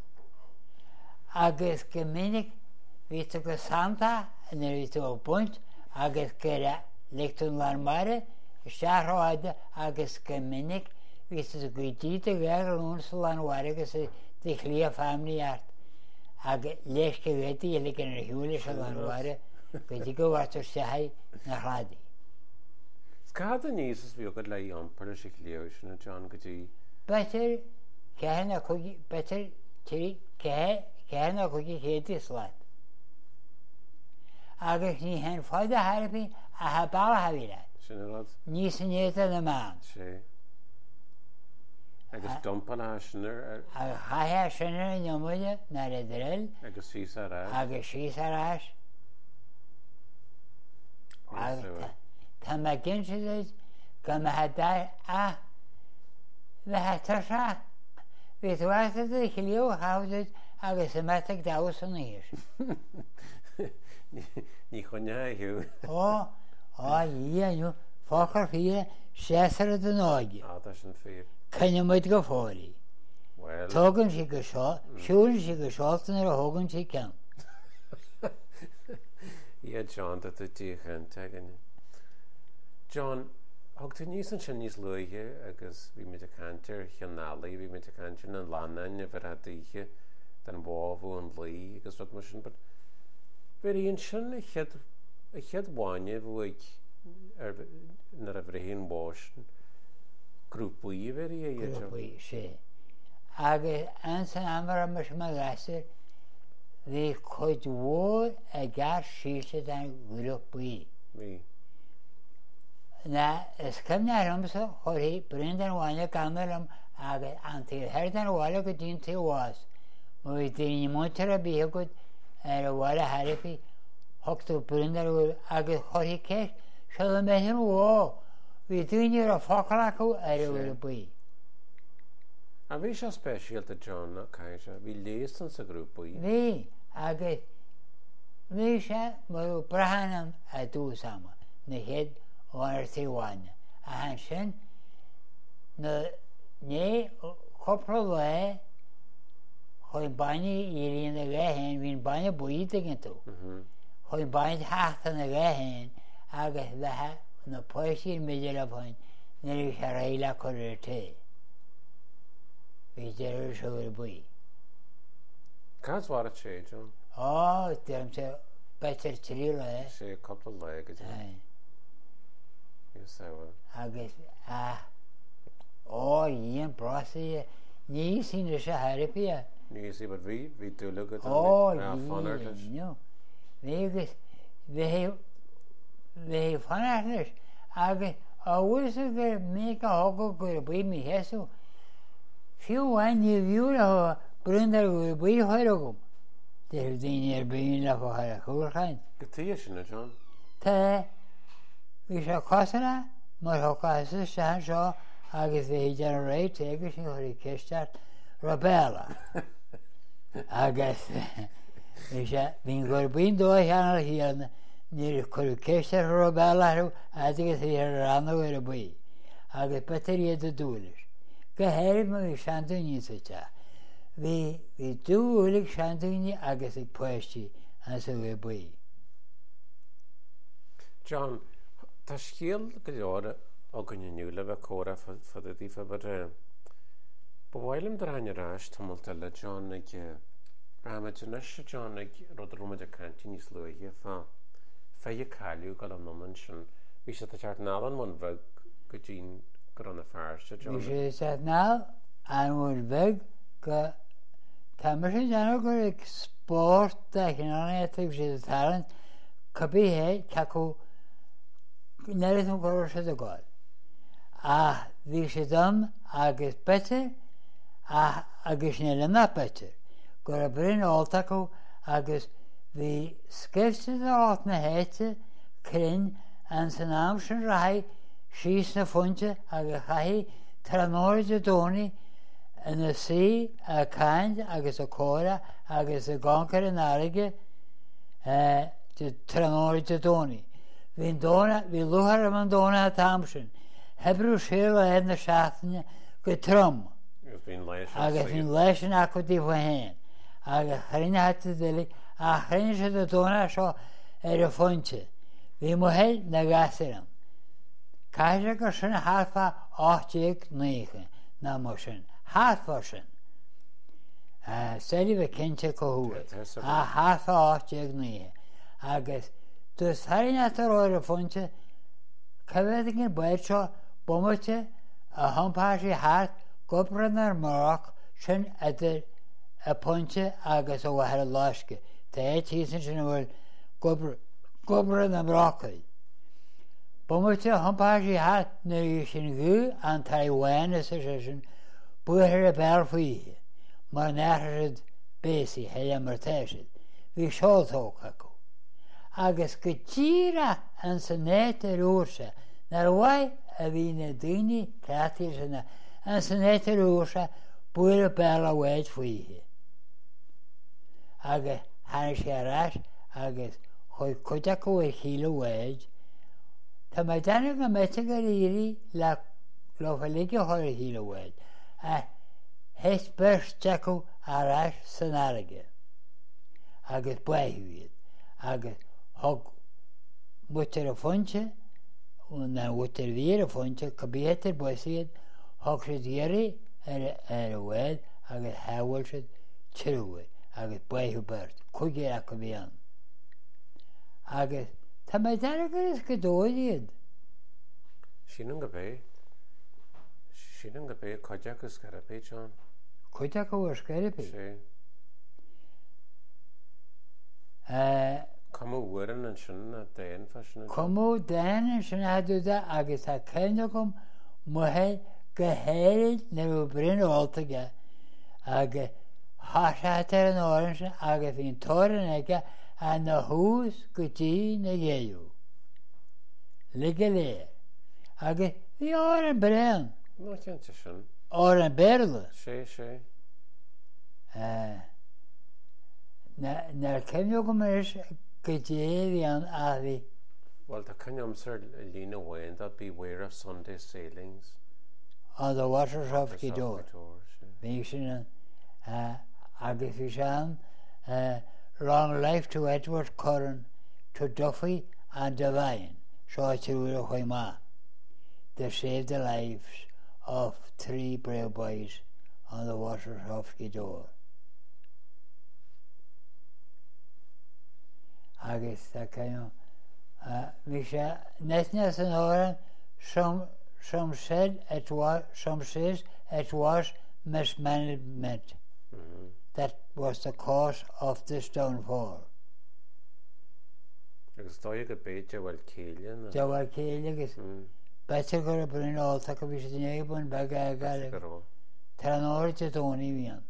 Agus go minic bhí tú go Santa na bhí tú ó buint agus go lechtún le mar searáide agus go minic bhí tú go dtí a bheith lún sa lehair agus de chlíomh famíart agus leis go bhétaí le gan ar hiúla sa lehair go dtí go bhhairtar sethaid na chládaí. Scad a níos is bhí go le iompar a si léir sin na John go dtí. Betir ceann a chuigi betir tí ceann a chuigi chéadí sláid. Agus ní hen fáid a tharapi a ha bailthe bhí leat. Sin a rud? Ní san éta na mám. Sé. Agus dumpan a sinir Agus chaithe sinnar in nemuide na a drill agus síos a rá. agus síos arás. Tá me gin siad go me ha dar a bheit tar se. Bhí tú airta a chilíomh háid agus a meteach da san hir. Ní chunne hiú. Dhéanú fáchar fí séar a den áide. Tá sin fér. Cenne muid go fóí. Well. Tógann si go seo, siúlann si go seátain ar a thugann si ceann. Iad John dat tú tíchan tegan. John, thug tú níos an sin níos luithe agus bhí mit a cantir cheannálaí, bhí mit a cantir an lánain a bhar a dtíthe den bhábhú an lí agus rud mar sin, but bhí on sin a chead bháine bhuaig nar a bhréon bháistin grúpaí bhí a iad John. Grúpaí sé. Agus an san amar a mar me gasir bhí chuid mhór a gar síte den grúpaí. Bhí. Na is cymna armsa choirí brind an bháine gamarm agus an tíheir an bháile go dtíon tí bhás. Mú daoine muintear a bíthe go ar a bháile tharapi thugtú brind ar bhfuil agus choirí ceis se le méan bhá. Bhí daoine ar a focail acu ar a bhfuil buí. A bhí se spéisialta John na caiise, bhí léastan sa grúpaí. Bhí agus bhí sé mar brahanam a dús ama na héad ónar tíháine. A han sin né chopra le chuin baine íríon na bheithéin hín baine buí agin tú. Chuin baint heachta na bheithéin agus bheitthe na poisír méidir le bhain na rí se réile chuir té. Bhí déir seúir buí. Cás war sé John? Dém sé betir trí le. Sé coppla le go dtí. Agus íon brasa ní sína se therapi. Níos bud bhí dúla go no. Bhégus bhé fanartlis agus bhhuiil gur mé a thugad gur buí mí heasú. Fiúhhain ní bhiúla brundar gur buí chuir agam. Déir daoine ar bíon le go a chuúchain. Go tí sinna John? Tá bhí sé cosanna mar thuáasa sean seo agus bhí dean réit agus sin chuirí ceisteart Robella. Agus bhín gur buon dó cheanna híanna ní chuir ceisteart Robella agus hí ar ranna ar a buí. Agus betar iad a dúlis. Go héir mar bhí seanúní te. Bhí dúlaigh seanúní agus ag poisttí an sa bhí buí. John, Tá scéal go leor a gannniú le bheith córa fad a dtífa bhhailm dar aine ráis tamilta le John ag Ramagenas John ag rud rúmid a cantí níos luige fé cáiliú go an noman sin bhí sé teart nálan man bheith go dín go anna fearste John. Bhí sé ná an bhfuil bheith go tá mar sé deanna gur ag sport a chinna bhí sé talan cabbíthe cacu neirithú go sé a gáil. A bhí sé dom agus bete agus ne le na bete. Gur a brin álta acu agus bhí sceiste áit na héite crinn an san am sin rathí síos na funte agus chaithí tar an áid a dónaí ina sí a caint agus a córa agus a gácar an áige tar an áid a dónaí. Bhí luthar am an dóna a tamsin. Hebrú sé le na seaachtaine go trom. Agus bhín leis an acu dtí bhahéin. Agus chrinne hata dili a chrinne sé a dóna seo ar a fonte. Bhí mo héil na gasaram. Caiise gur sin háfa 8-9 na mo sin. Háfa sin. Seri bheith cinnte cothúil. A háfa 8-9. Agus dus harinne a roiir a fonte cebhéad gin baid seo bomute a hampáisí háart gobran ar marach sin idir a ponte agus ó bhhear a láisce. Tá é tísan sin bhfuil gobran am rácaid. Bomute hampáisí háart na sin gú an Taiwan is sé sin buithir a bear faoithe mar neachrid bésaí heile mar téisiid. Bhí seoltóg acu. Agus go tíra an san néit ar úrsa nar bhaid a bhí na daoine creatíir sanna an san néit ar úrsa buair a bear a bhaid faoithe. Agus hána sé arás agus chuid cuide acu é chiile bhaid. Tá mai déanna go mete go ríí le lofalige thoir chiile bhaid a heis burst acu arás san aige agus buithúiad agus thug mutar a fonte na mutar bhíar a fonte cabbítar buisiad thug sé dhéirí ar a bhhaid agus heabhail siad tíúid agus buithú burt chuige a go bhíon. Agus tá mai deanna gur is go dóiad. Sin go bé coide agus scarabé John. Coide go bhar scarabé? sé. Cumú bhuian an sin a déan fashion. Cumú déan an sin hadúda agus a céine gom muthe go héad na bh brin áltaige agus háisetar an áan agus bhíon tóran aige a na hús go dtí na dhéú. Lige léir. Agus bhí á an brean. Nó cinnte sin. Á an béirla. sé. Nar céimne go mar go dé an ahí. Well, the Kanyamsar Lina Wayne, that beware of Sunday sailings. On the waters of Gidor. Bhí sin agus bhí sean long life to Edward Curran, to Duffy and Devine, seo tíúil a chuimá. They saved the lives of 3 brave boys on the waters of Gidor. Agus tá céim bhí sé netne san áran some said it was mismanagement that was the cause of this downfall. Agus dóigh go béide bhfuil céile. De bhfuil céile agus beite gur a brin álta go bhí sé duine bun beag aige tar an áirt a dónaí bhíon.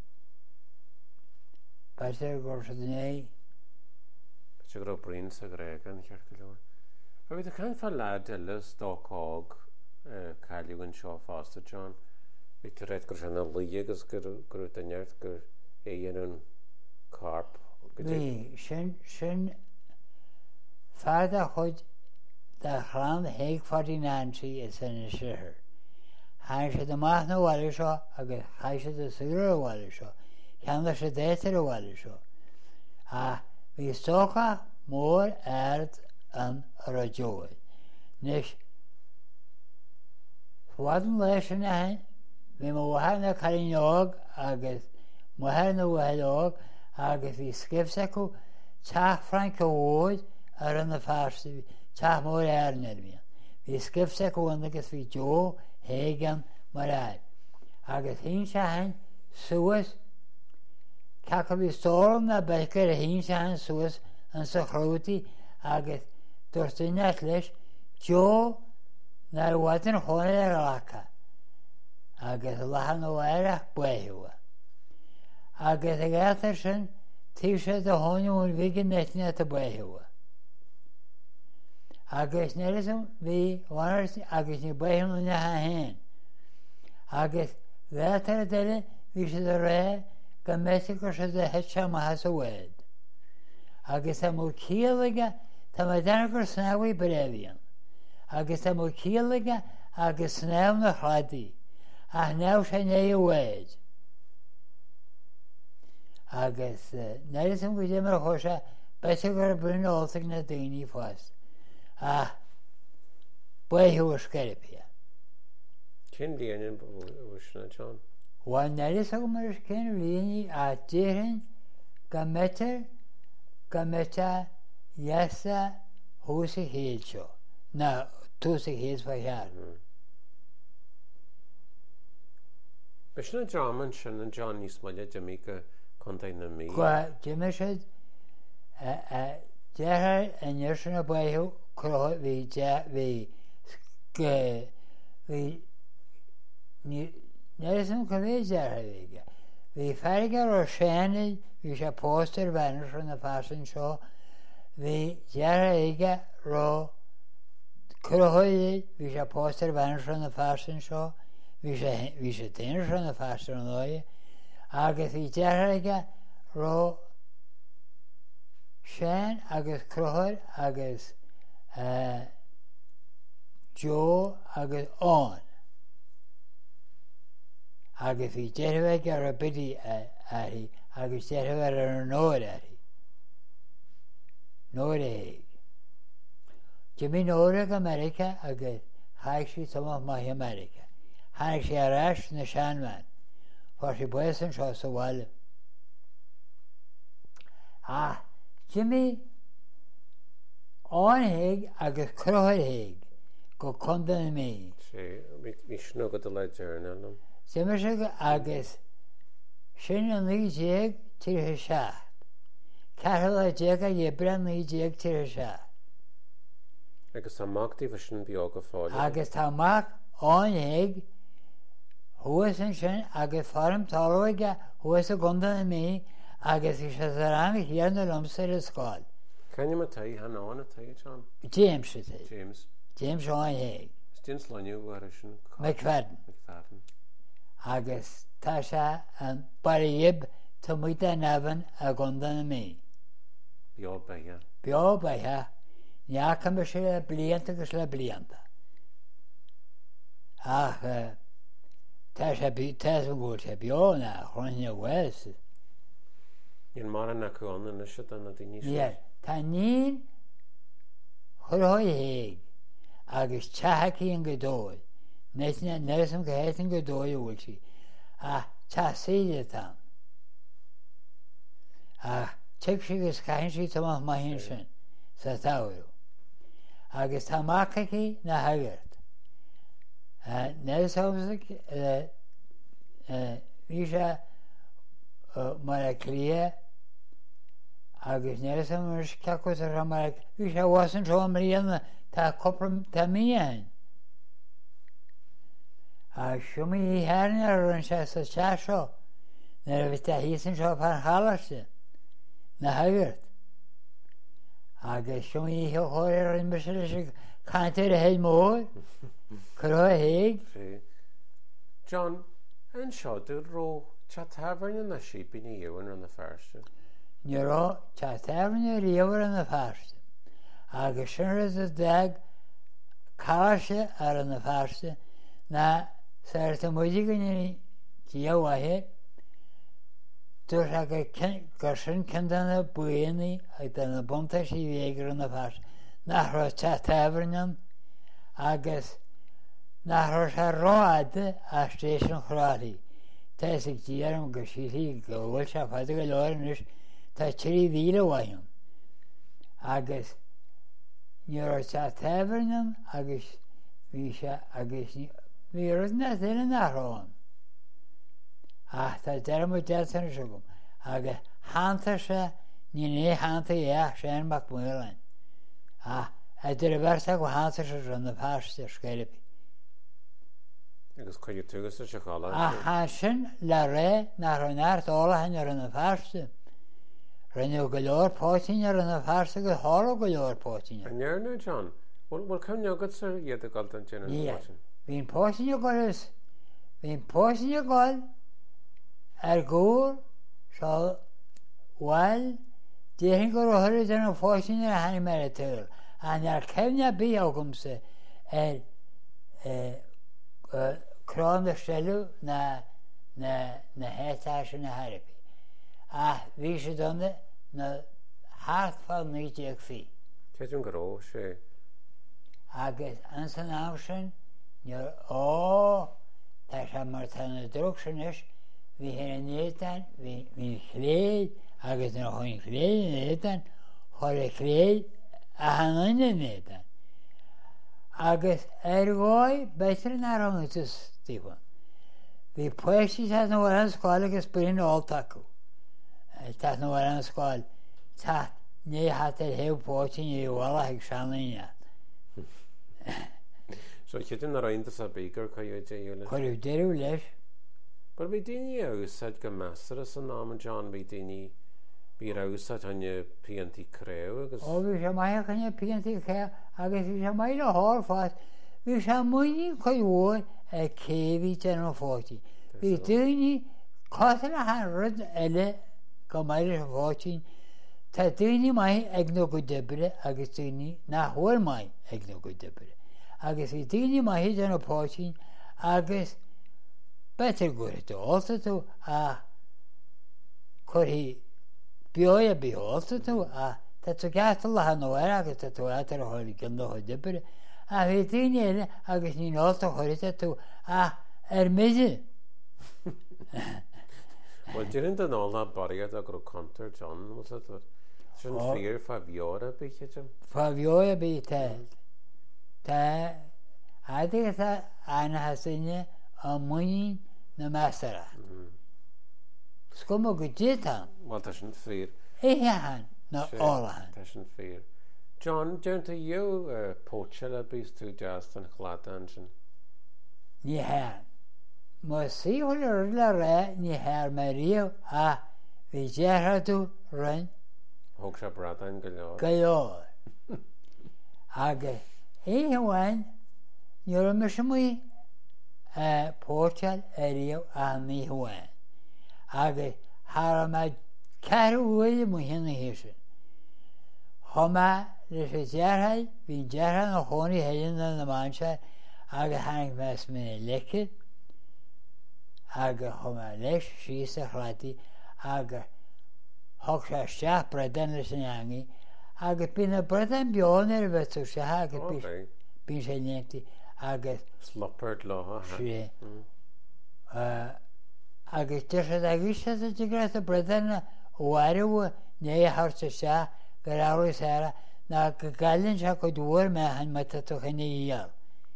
Beite gur sé duine Beite gur a brin sa gréige an cheart go leor. A bhí a cén fa lad eillas dócág cáiliú an seo fásta John. Bhí tú réit gur sena lí agus gur a neart gur éon an carp. Bhí sin fearr a chuid de chrán héag fadí Nancy is in sihir. Háin sé amach na bhhaile seo agus chaid sé de suúra a bhhaile seo. Cheanna sé déitar a bhhaile seo. A bhí socha mór aird an rajóid. Nes Wadan leis yn ahyn, fi mo wahar na carin og, agos mwahar na wahar og, agos fi sgifsacw tach Frank o oed ar yn y farsi, tach mor erner fi. Fi sgifsacw yn agos fi jo hegan mar ar. Agos hyn sahan sŵas, cael fi stôl na becer hyn sahan sŵas yn sychrwti, agos dwrstyn atleis, jo na'r wadyn hwn ar laca. Agos lahan o erach bwehiwa. Agos ag eithar sy'n tisha dy hwn yw'n figyn netyn at y bwehiwa. Agos nerisym fi wanar agos ni bwehiwa na ha hen. Agos eithar dyle fi sydd y re gymesig o sydd y hetcha mahas o wed. Agos am o cielaga tam a danagor snawi brefian. Agos am o cielaga agos snaw na chladi. Ach naw sy'n ei o wed. Agos neris am gwydym ar chwsa besig o'r bryn olthig na dyn I ffos. Bwehi o sgeripia. Cyn dian yn wysna, John? Wan neris am ar ysgen lini a dirin gameta yasa hwsi heilcho. Na, tŵsi heils fa hiar. Bysna draman sy'n yn John Nis Malia Jamaica contain na mi. Gwa, Jimishad, Jehar yn ysyn o bwehi cro fi neris am cyfeir Jehar fi. Fi ffargar o sianid fi eisiau poster fanner yn y fashion show. Fi Jehar eiga ro Cyrhoeddi, fi eisiau poster fanner yn y fashion show. Fi eisiau tennis yn y fashion ddoi. Agos fi Jehar eiga ro Sian agos Cyrhoed agos Joe agos On. Agos fi Jehar eiga ro byddi ar hi. Agos Jehar eiga ro nôr ar hi. Nôr eig. Jimmy Noreg America agos haig si tomach mahi America. Haig si arash na sian man. For si bwys yn sios o wal. Jimmy on heig agos Cyrhoed heig. Go condan mi. Mi snug o dy ledger yn alwm. Jimmy sig agos sin yn lig jeg tir hy siach. Carol a jeg a yebran lig jeg tir hy siach. Agus am magdi fysyn biog o ffoli. Agos ta mag on heig hwys yn sin agos fform talweg a hwys o gondan mi agos eisiau ddaran hir yn yr amser ysgol. Can you matai han on a tai, John? James ydy. James on heig. Styn sloniw war ysyn. McFadden. Agos ta sia yn barib tymwyda nafyn a gondan mi. Bio beia. Bio beia. Niac am ysio bliant agos la blianta. Ach, ta sia gwrdd sia bio na, chron ni wes. I'n mar yn ac o'n yn ysio dan a di ni Ie, ta ni'n chwrhoi heig agos chahaci yn gydoi. Nes am gyhet yn gydoi o wylsi. A ta seid y tam. A tig si gys cain si tamach mahin sy'n sa tawr. Agos ta macaci na hagart. Nes amsig eisiau mar a clia agos nes am ys cacwys ar mar a eisiau wasyn tro am rian ta copr ta mian. A siwmi I hern ar yn sias o siasio. Nyr fydd ta hys yn sio pan halasio. Na hagart. Agos siwmi I hwyr ar yn bysir ysig canter y hyn môr. Cyrho heig. John, yn sio dy ro chatafern yn y sheep yn I yw yn y farst. Ni ro chatafern yn riawr yn y farst. Agos sy'n rhaid y dag calasio ar yn y farst. Na Sa'r tymwydig yn ni dia wahe. Dwi'n rhaid gyrsy'n cyndan y bwyni a dan y bonta si feigr yn y fas. Na rhaid ta tafern yn agus nach raibh sé ráide a stéisiún chrátaí. Tá ag díarm go síí go bhfuil se fada go leirnis tá 3,000 bhaim. Agus níor se taibharnam agus bhí se agus bhí na duine nachráin. Ach tá dearmú dean se gom agus háanta se ní é háanta é sé mac múlainn. A idir a bhharrta go háanta se runna páiste scéilepi. Agus chuir tugus se chaála. A há sin le ré nach ranart álahain ar runna páiste. Rinne go leor páitín ar runna páiste go hála go leor páitín. An nearnú John, bhfuil chun neagad sa iad a gáil an déanana páisin. Bhín páitín golas, bhín páitín gáil ar gúr seo bhil déirn go roiir an páitín ar haine mar a tuil. An ar cefne bí ágamsa ar crán de steilú na hétáise na Harpi. A bhí sé donna na háfáil níte ag fí. Céidirn go ró sé. Agus an san am sin níor tá sé mar tána drog sin is, bhí hé an étain, hí chléad agus na chuin chléad an étain, chuir chléad a hanaine an étain. Agus gáid betar na rangatas tíban. Bhí poisí tá na bhar an sáil agus brín áilta acu. Tá na bhar an sáil tá ní hat heh póitín í bhla ag seanlaine. So chéidir na raontas a bígar chu dé Chuirh déirú leis. Bar bhí daoine agusad go meastar san náam John bhí daoine bhí agusad anne piantí créú agus. Bhí sé mai chunne piantí ché agus bhí sé mai le háfáid, bhí sé muoí chuhór ag céhí an fátíí. Bhí daoine cátar a rud eile go maiile fátín, tá daoine mai ag nó go debre agus daoine nachhuair mai ag nó go debre. Agus bhí daoine mai an pátín agus betar gúirtú áilta tú a chuirí beoid a bíolta tú a tá tú gastal le nóir agus tá tú átar a háir gan nó debre a bhí daoine eile agus ní áilta choirte tú a ar méide. Well, didn't an all that bariad a go contour John was it? Shouldn't fear Fabiora be kitchen? Fabiora be ta I think that Anna has in a money na masara. Scomo gujita. Well, that shouldn't fear. Ehan, not all han. That shouldn't fear. John, don't you poachella beast to just and cladanjan? Yeah. Mas sí bhfuil le ré ní thar mar riamh a bhí deartú rinn Thug sé bradain go leor. go leor. Agus éháin nuair me sem mí póirteal a riamh a míháin. Agus thar me ceithre bhfuil mu hinna híise. Chomá leis a dearthaid bhí deartha na chonaí héann na máinse agus tháinig meas mé leicid agus chomá leis síos a chhlaidí agus thug sé steach bredan leis an eangaí agus bí na bredan beáin ar bheitú sé agus bí sé léimtí agus Sloppert láha. sé agus tu sé a ghuiiste a tigre a bredan óhairú né háirta se go ráú séra na go gailann se go dúir me an mata tú chéine íal.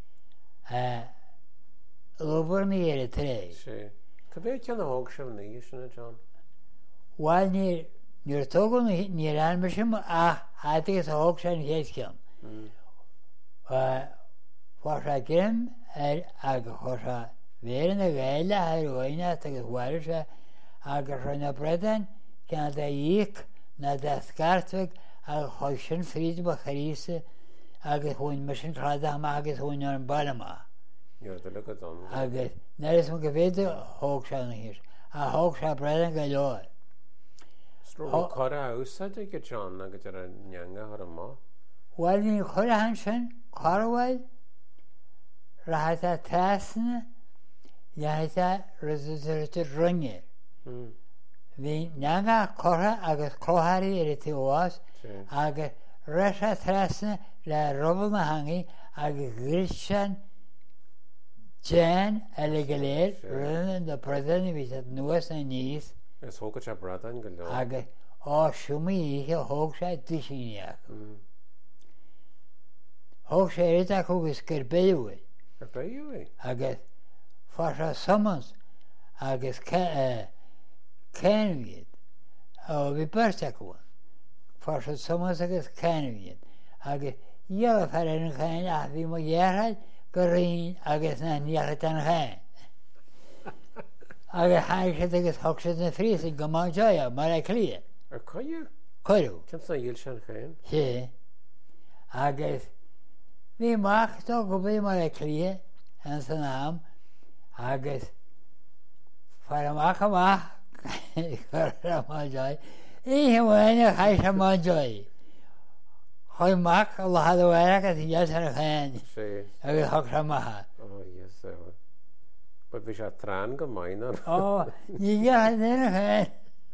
Lóbar mí ar a tré. Sí. Cabé cean a thug sem ní sinna John? Bháil níor tógan ní an me sem áitigus a thug sé héad ceann. Fá sé grim agus chu sé bhéan a bhéile ar bhaine agus bhhair se agus runa bredan cean a dhéic na de scartveig agus chuid sin fríd ba charísa agus chuin me sin chráda agus chuin an bailama. Yeah, the look at them. Agus neris mo go féidir thug se na hir a thug se bredan go leor. Stró cara úsad go John agus ar a neanga ar a má. Bhil ní chuir an sin chohhaid rathe a tesanna leithe ruúte runne. Bhí neanga chotha agus chlóthirí ar tíháis agus reis a tresanna le rubal na hangaí agus grishan Jan Allegaler, Sure. running the president with the nose and knees, Is hógad se bradan go leor. agus shumi ihe hog sé dishiniach. Hog sé rita agus gerbewe, Ar beiú é. agus fasha summons, agus canvied, vi bertakwa. Fasha summons agus canvied, agus yellow farin khain vi mo yerhad green agus na niartan khain. Agus haid agus hog sé na freezing go ma joya, mar clear. Ar coiú? Coiru. Cyn sa íl sean chain? Sí. Agus bhí mach tó go bhí mar clia an san am agus far amach chu má joy. Í bhhaine chaise má joy. Choi mach a lehadhhaire agus í ar chain sé. agus thug sa maithe. Yes. But bhí se trán go mainar. Ó, ní gaith ar chain.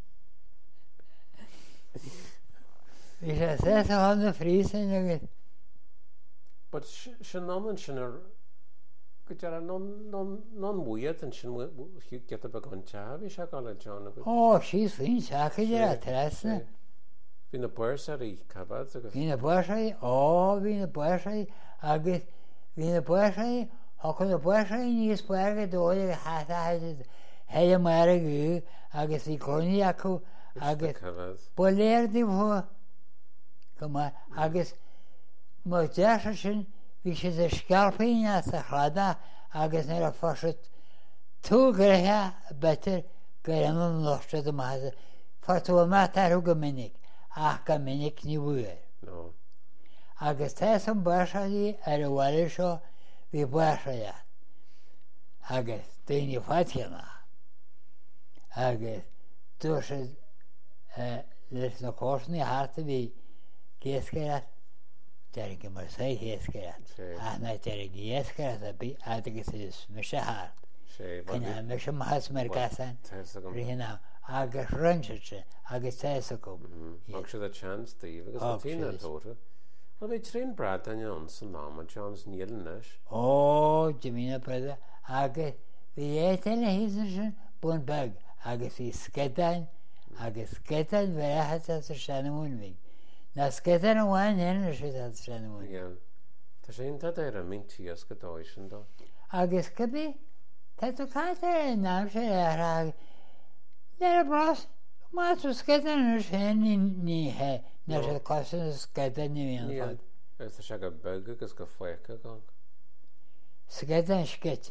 Bhí sé sé a na frísan agus But sin an sin ar go dear non muiad an sin get a began te bhí se gáil John agus. ó, síos faoin seacha ar a trasna. Bhí na buir ar í cabad agus. Bhí na buirsaí, bhí na buirsaí agus bhí na buirsaí chu na buirsaí níos buirga dóide go heile mar a gú agus í cloní acu agus Cabad. boléirdí bhua go agus má deasa sin bhí sé de scarpaí a chlada agus nar a fosad túgrathe betir go an nóiste do maithe fatú metarú go minic ach go minic ní bhuair. No. Agus tá an buirsaí ar a bhhair seo bhí buirsaide agus daoine fáitianna agus dúir sé leis na cósanna háta bhí géascaire deir go mar sé héascaire a na deir géascaire agus is me sé háart. sé Cine me sem has mar gasan rihinna agus runse agus téasa go. Mag se a chance Steve agus Oh, tí jeez. tóra. Well bhí trín brad an san ná Johns níl leis. Ó, Jimína brother agus bhí éitina hísan sin bun bag agus bhí skedain agus skedain bheithe a senamún bhí. Na skedain bháin héna si a senamún. Igen. Tá sé ta ar a mintíos go dáis sin dá. Agus cybí, tá tú cátar nám sé ar a bras, má tú skedain ar sin ní he, na sé cosan skedain ní bhíon fad. Gus tá se go bug agus go foiice gan. Skedain skete.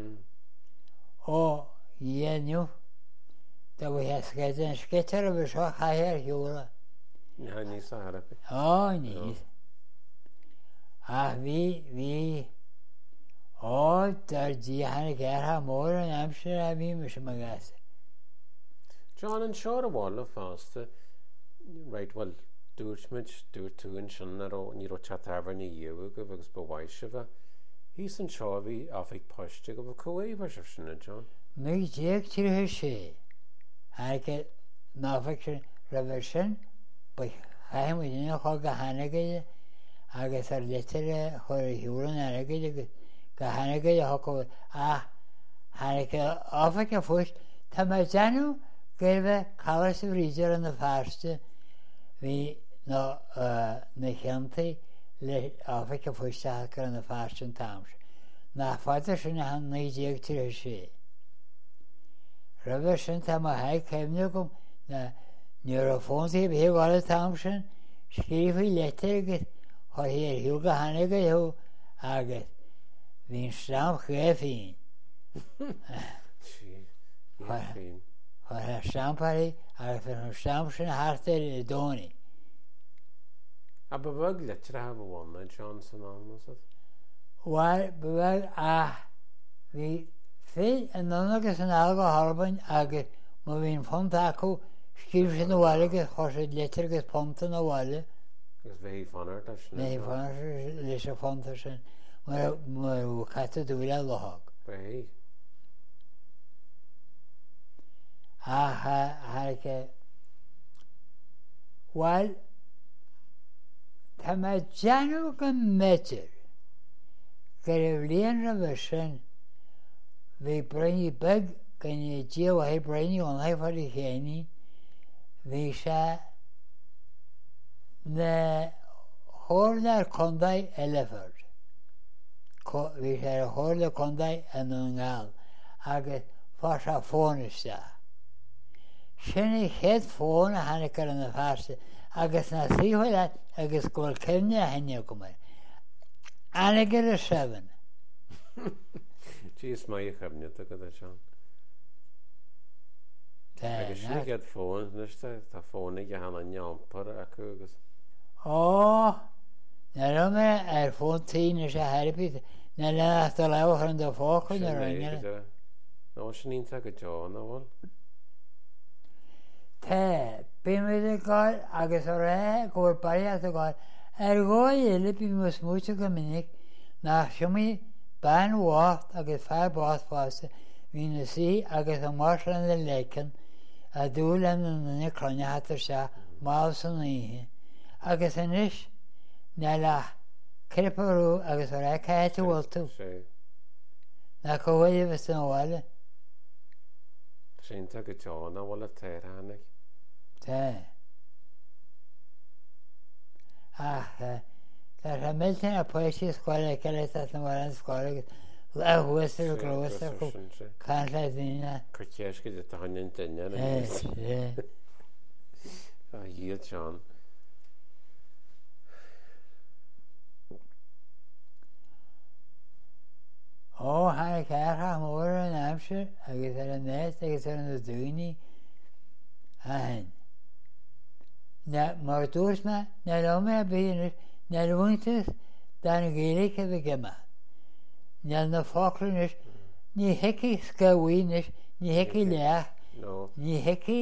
Ó, dhéanú, tá bhí skedain sketar a bhí seo chair hiúla. Ní ní sa harappi. Ó, níos. A bhí dar díhanna ceartha mór an amsir a bhí me sem a gasa. John an seo a bhála fásta right well dúirsmid dúir túin sin ar ní ro chatarhar ní dhéú go bhegus bhhaise bheith. Hí san seo bhí áfik poiste go bh coéhar se sinna John. Mí déag tíirthe sé. Harce náfaic sin rahar sin ba chaimúine chu go hanagaide agus ar litir chuir hiúlan agaide go hanagaide thucó hanaice áfaic a fuis tá mar deanú gur bheith cabhar sa bhríidir an na fearste hí na cheantaí le áfaic a fuisteach gur an na fearste an tams. Na fáidir sin na mí déag tíirthe sé. Rahar sin tá mar haid céimne gom na neurofóntaí bhí bhile tamsin, scríomhí letar agus chuir hiú go hanige hiú agus hín stram chéfhín. Fin. Chuir stampaí agus fan stam sin hátar I dónaí. A ba bug letre ha bhhána Johnson an. Bhil bhfuil bhí fé an nónagus an alga harbain agus má bhín fonta acu scríomh sin bhile agus chuir letar agus ponta na bhile. Agus bhí fanar Né fan leis a fonta sin mar chatta dúile lethg. Bhí. Harce bhil tá me deanú go métir gyda flian rhaid sy'n, fi brynu byg gan i dio a hi brynu o'n hai fod i cheni, fi sa na hórna'r condau eleford. Fi sa hórna'r condau yn yngal, agos fos a ffôn ysda. Sy'n i ched ffôn a hanner gyda yn y ffast, agos na thihwyl agos gweld cefni a hynny o gwmai. Anna gyda 7. Jeez, mae eich efnio dy gyda, John. Agus sy'n gyd ffôn, nysda, ta ffôn i gael yn iampar ac agos. O, na rhywun ffôn ti nes a herbydd. Na nath o lawr yn dy ffôc yn yr ynghyr. No, sy'n ni'n tag y John, o wel. Te, bym wedi gael, agos o'r gwrdd bariad o gael, goi ili bym ys mwys o gymunig, na siwmi ban wacht agos ffair both fast, fi'n ysi agos o mors yn y lecyn, a dŵl yn y clonia hat yr sia, mael sy'n ei. Agos yn ys, na la, crip o rw, agos o'r caet o wyltw. Na cywyd i fys yn oel. Sy'n tag y John, o wel y ter hannig. Te. Ach, dar hamilton a pwysig sgwara cael at yn waran sgwara. La hwysig o glywys o can lle ddyn. Cwrtias gyda dy hynny'n dynion. A hir, John. O, hanner cael ha môr yn amser, agos ar y nes, agos ar y dwyni. A hyn. Na, mae'r dwrs ma, na lawme a byd, na lwyntys, dan y geilig efo gyma. Na na ffoclynys, ni heci sgawynys, ni heci leach, ni heci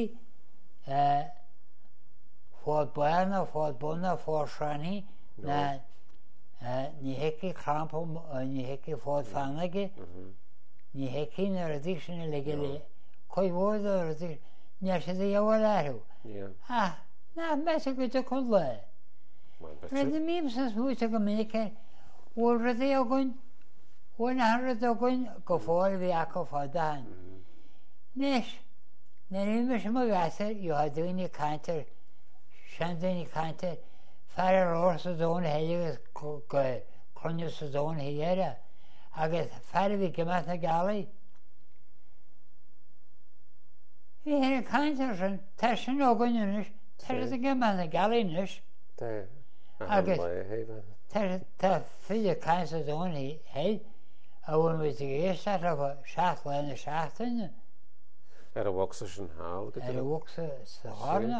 ffod bwan o ffod bwn o ffod srani, na ni heci crampo, ni heci ffod ffanagi, ni heci na rydych sy'n y legelu. Coi fod o rydych, ni sydd i awal arw. Ah, na, mes o gyda cwndle. Rydyn mi ymsas mwys o gymryd o'r rydyn o gwyn, o'r nahryd o gwyn, gofol fi ac o ffodan. Nes, na ni'n mynd sy'n mwyn gasar, yw hadwyn i canter, siandyn i canter, far yr o'r sydôn helig, clonio sydôn hiera, agos far fi gymath na gael. Fi hyn y canter sy'n, tasyn o gwyn ynys, tasyn gymath na gael ynys. Agos, ta ffyd y cael sydôn hei, a wyn wedi geisar o siath len y siath yna. Er y woksa sy'n hal gyda. Er y woksa sy'n horna.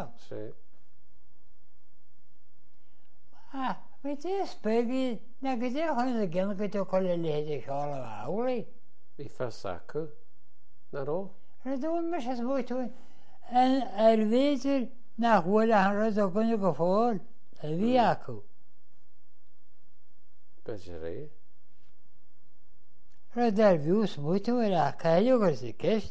Ah, wedi ysbygu, na gyda hwn y gyn gyda colle lehed i siol o awri. I ffasacw, na ro? Rydw yn mysys fwy tŵn. Yn fydr na hwyl a hanryd o gwyn y goffol. Fi acw. Bejri. Rydw ar fiws mwy tŵn a cael o gwrs i gysd.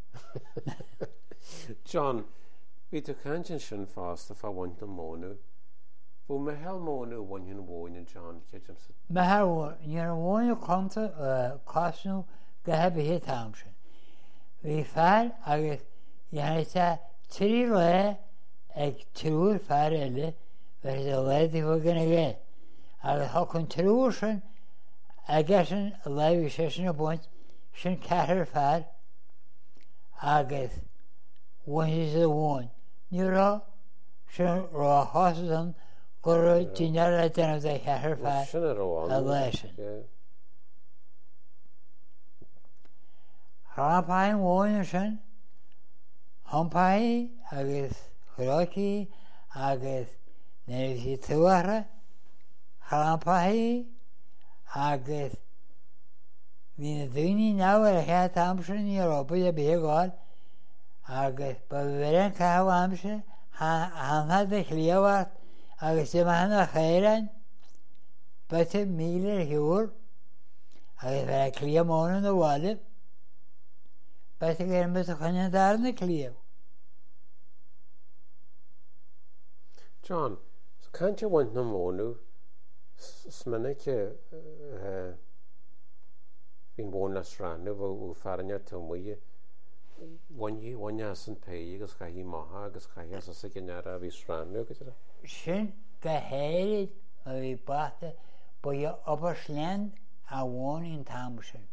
John, fi dy canjan sy'n ffast a ffa wynt o mônw. Fw me hel mônw wan hyn wyn yn John. Me hel wyn, ni'n wyn o conta cosnw gyheb i hyd hamsyn. Fi ffar agos i hanita tri le ag trwy'r ffar ele fer y led i fod gan y ge. Agos hocyn trwy'r sy'n agos yn lew i sy'n o bwynt sy'n cater ffar agos wyn sy'n wyn. Ni ro sy'n ro hosod yn gwrw dinar a dyn o ddau cater ffar a lesyn. Rampain wyn sy'n Hampai agos chroci agos nef i tywara Hampai agos fi'n ddwyni naw ar y chat amser ni robyd a beth gol agos byfyren cael amser hanhad y chliawart agos dim hana chairan beth mil yr hiwr agos fer a clia mon yn y walib beth y gyrn beth o chynny'n dar yn y cliaw. John, can't you want no mônw smynnig Bhín bhón le sránu bh fearne tumaí bhaine san pe agus chaí maitha agus chaí sa cinear a bhí sránu go Sin go héad a bhí bata ba je obarslein a bháin in Tamsin.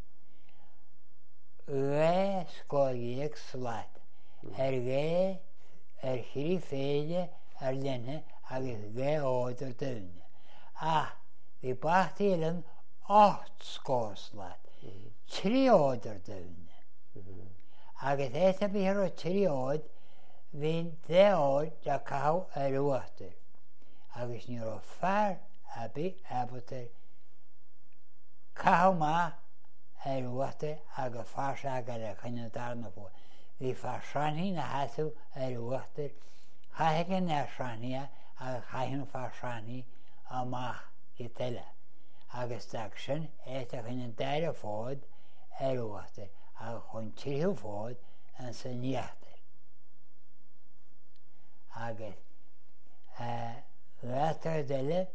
Ré scóíag slaat. Ré chií féide linne agus ré áidir dúne. Bhí bata éilen 8 scór slaat. 3 áidir dúne. Agus éta bhí ar 3 áid hín 10 áid de caú ar uachtar. Agus ní ó fear a bhí abatar caú má ar uachtar agus farsa agar a chunne darna fó. Bhí far sraní na hasú ar uachtar chaithigin na sraní agus chaithn far sraní amach i teile. Agus dag sin éta chunne dair fód ar uachtar agus chun tíú fód an sa níachtar. Agus Látar deile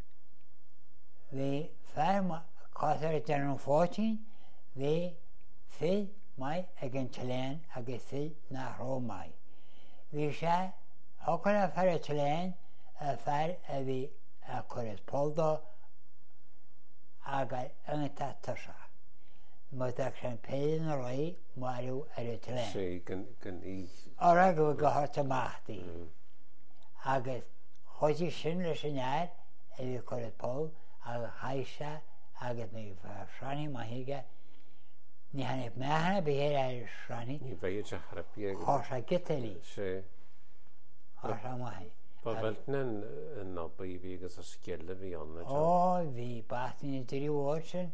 bhí fear cosar den fótín bhí fí mai ag an Chileán agus fí nach Rómáid. Bhí sé ócar a fear a Chileán a fear a bhí a churis póldó agus an tatasa. Mudach sin péidir na roi marú ar a Chileán. sé gan í Ora go harta machtaí. Agus chuidí sin leis an air a bhí churis pól agus haise agus mé sranní maithaige ní hanna mehanna bhíhéir ar sranní ní bhéidir se harapí chósa gitalí sé chósa maithaí. Ba bhiltna an nobbaí bhí agus a sciile bhí anna Ó bhí bataí durí bhór sin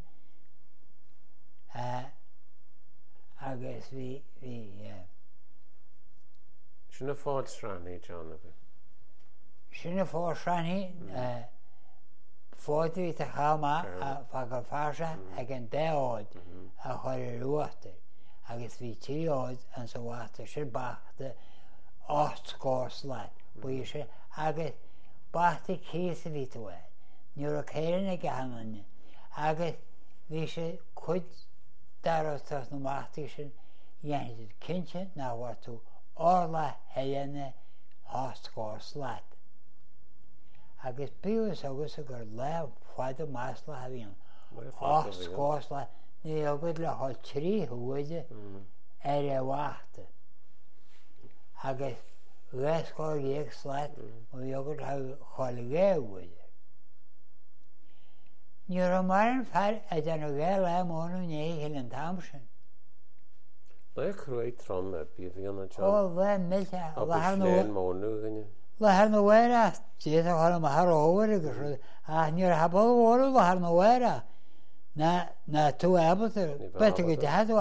agus bhí sinna fád sránaí John a bhí. sinna fór sranní fódú a chaá a fagur farsa ag an 10 áid a chuir ruachtar agus bhí 3 áid an sa bhhaachtar sin bachta 8 scór slát bu sé agus bachta cíos a bhí tú nuair a chéireann ag gahanne agus bhí sé chuid darástas na machtaí sin dhéanamh cinse náhhair tú orla héanana 8 scór slát. Agus bíos agus a gur le fáide más le a bhíon 8 scór slát ní agad le há 3 huaide ar a bhhaachta. Agus le scór dhéag slát ó agad chála gé huaide. Níor a mar an fear a denna gé le mónú néhil an Tamsin. Le cruaid trom a bí bhíonna John. Ó le milte Léon mónú ganne. le har na bhhaire tí a chu mar óhar agus níor a habal bhú le har na bhhaire na tú ebatar bete go deadú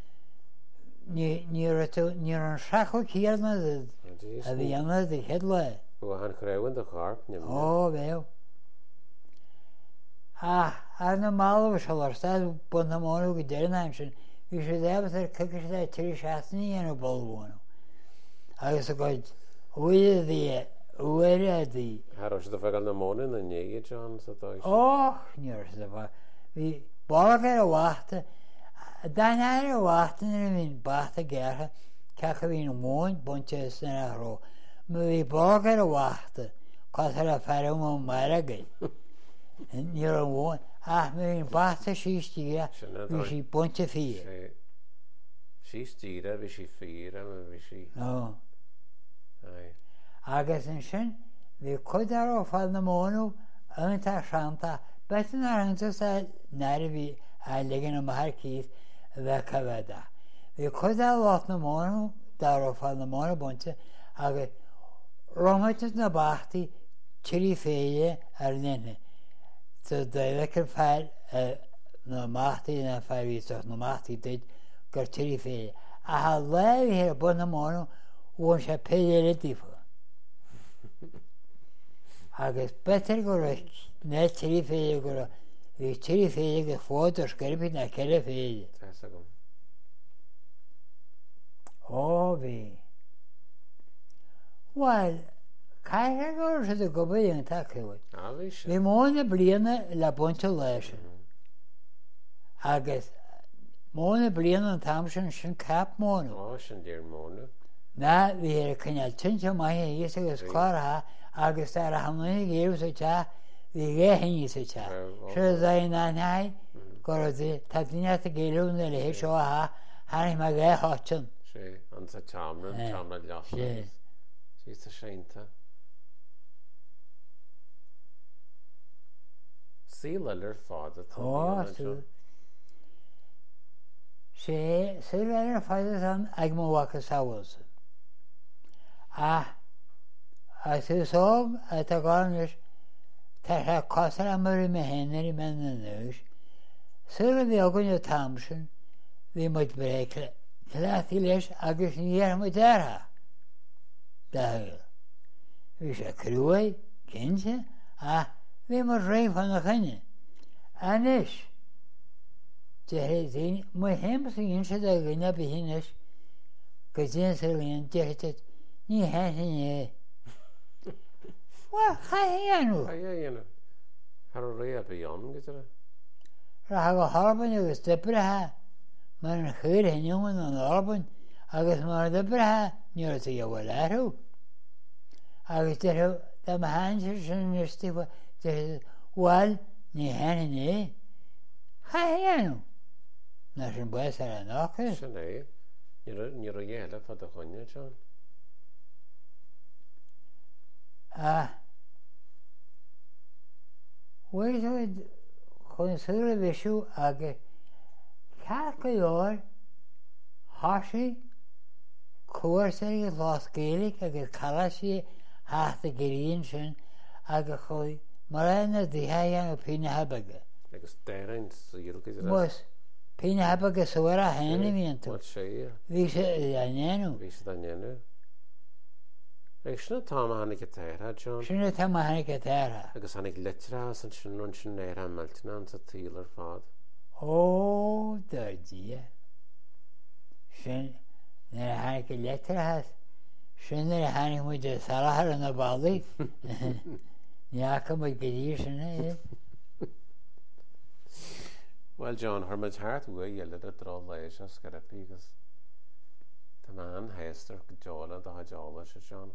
ní an seaú cíarna a bhí anna de head le. Bu an chréhann a charp Ó bhéh. Ar na máh se sta bu na móú go déirnaim sin hí sé débatar chugur sé trí seaní an bolhúna. Agus a goid uide bhí uire dí. Har se feáil na móna na néige John sa dá. Níor hí bála ar a bhhaachta dain ar a bhhaachtain ar bhín bata ggéirtha cecha bhín móin bunte san aró. Mu bhí bála ar a bhhaachta chuar a fearm ó mar agaid. Níor an bhin mu bhín bata sítíí bhí sí bunte fi. Sítíre bhí sí fi a bhí sí. Agus an sin bhí chudar ó fáil na mónú antá seanta betan aranta neir bhí a ligan na mar cíos a bheith cabhada. Bhí chudar lá na mónú dar ó fáil na móna bunte agus romaite na bachtaí trí féide ar linne. Tá dhéhecin fear na machtaí na fearhíach na machtaí duid gur trí féide. A ha léhí ar bu na mónú bhain sé péile dífa. Agus betar go ne trí féide go bhí trí féide go fód scarpi na ceile féide. Ó bhí. Bhil caiire go sé a gobaí an takeúid. Bhí móna bliana le bunta leis agus Móna blian an tamsin sin cap móna. Á sin déir móna. Na bhí ar cinneal tinte mai híos agus chláirtha agus ar a hamlaí géú sa te bhí réhaí sa te. Se é na neid go tá duine a géúna le hé seo hánig me ré hátin. sé an sa tamran tamna leach. Sí sa sénta. Síle fád sé síle fád an ag mhacha saoilsa. A tú sóg a tá gáis tá se cosar a mar me héanaí me na núis. Súla bhí agann tamsin bhí muid bréicle leí leis agus níar mu deartha. Dahil. Bhí sé cruúid cinnte a bhí mar réimh na chuine. Anis de mu hémas in se a gine bhíis go dé sa líon deirte ní héine. Wa chahéanú. dhéana Har ré a bíon go Ra ha go harban agus dibrethe mar an chuir héineúin an orban agus mar dibrethe níor a bhfuil leithú. Agus de haintir sin nutíh bháil ní héine. Chahéanú. Na sin buas ar an áchas. sin é ní a dhéile fad a chuine John. Bhuiid chun súla bhisiú agus ce go leor thosaí cuairsaí go láscéalaigh agus chalasí háasta guríonn sin agus chuid mar na dtíthe an pína habaga. Agus déirint sa dhéalgus Mus pína habaga suair a héna bhíon tú. sé Bhí sé anéanú. ví danénu. Ag sinna tá hánig go téire John. Sinna tá hanig go téirtha. Agus hánig litrá san sin non sin néir an meltna an sa tílar fád. Ó dardí. Sin na hanig go letrahas. Sin na hanig mu de salahar an na balí. Neacha mu goí sinna. Well John, har muid hart ua dhéile a drá leis a scarpi agus tá an héistar go deála a deála se John.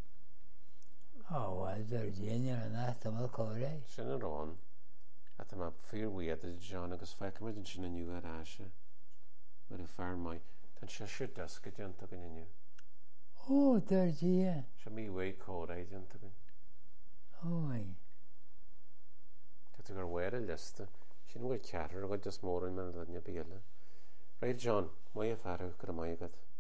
Bhil dardí ar an náta má córéis. Sin an rán a tá má fíorhuiad a John agus feicimiid an sin aniu aráise mar a fear mai tan se siú dasca deanta gan iniu. Ó dardí. Se mí bhé córéid deanta gan. Ói. Tá tú gur bhfuir a lista sin bhfuil ceatar a go dus mór in me lenne bíile. Right John, mai a fearú gur a maigad.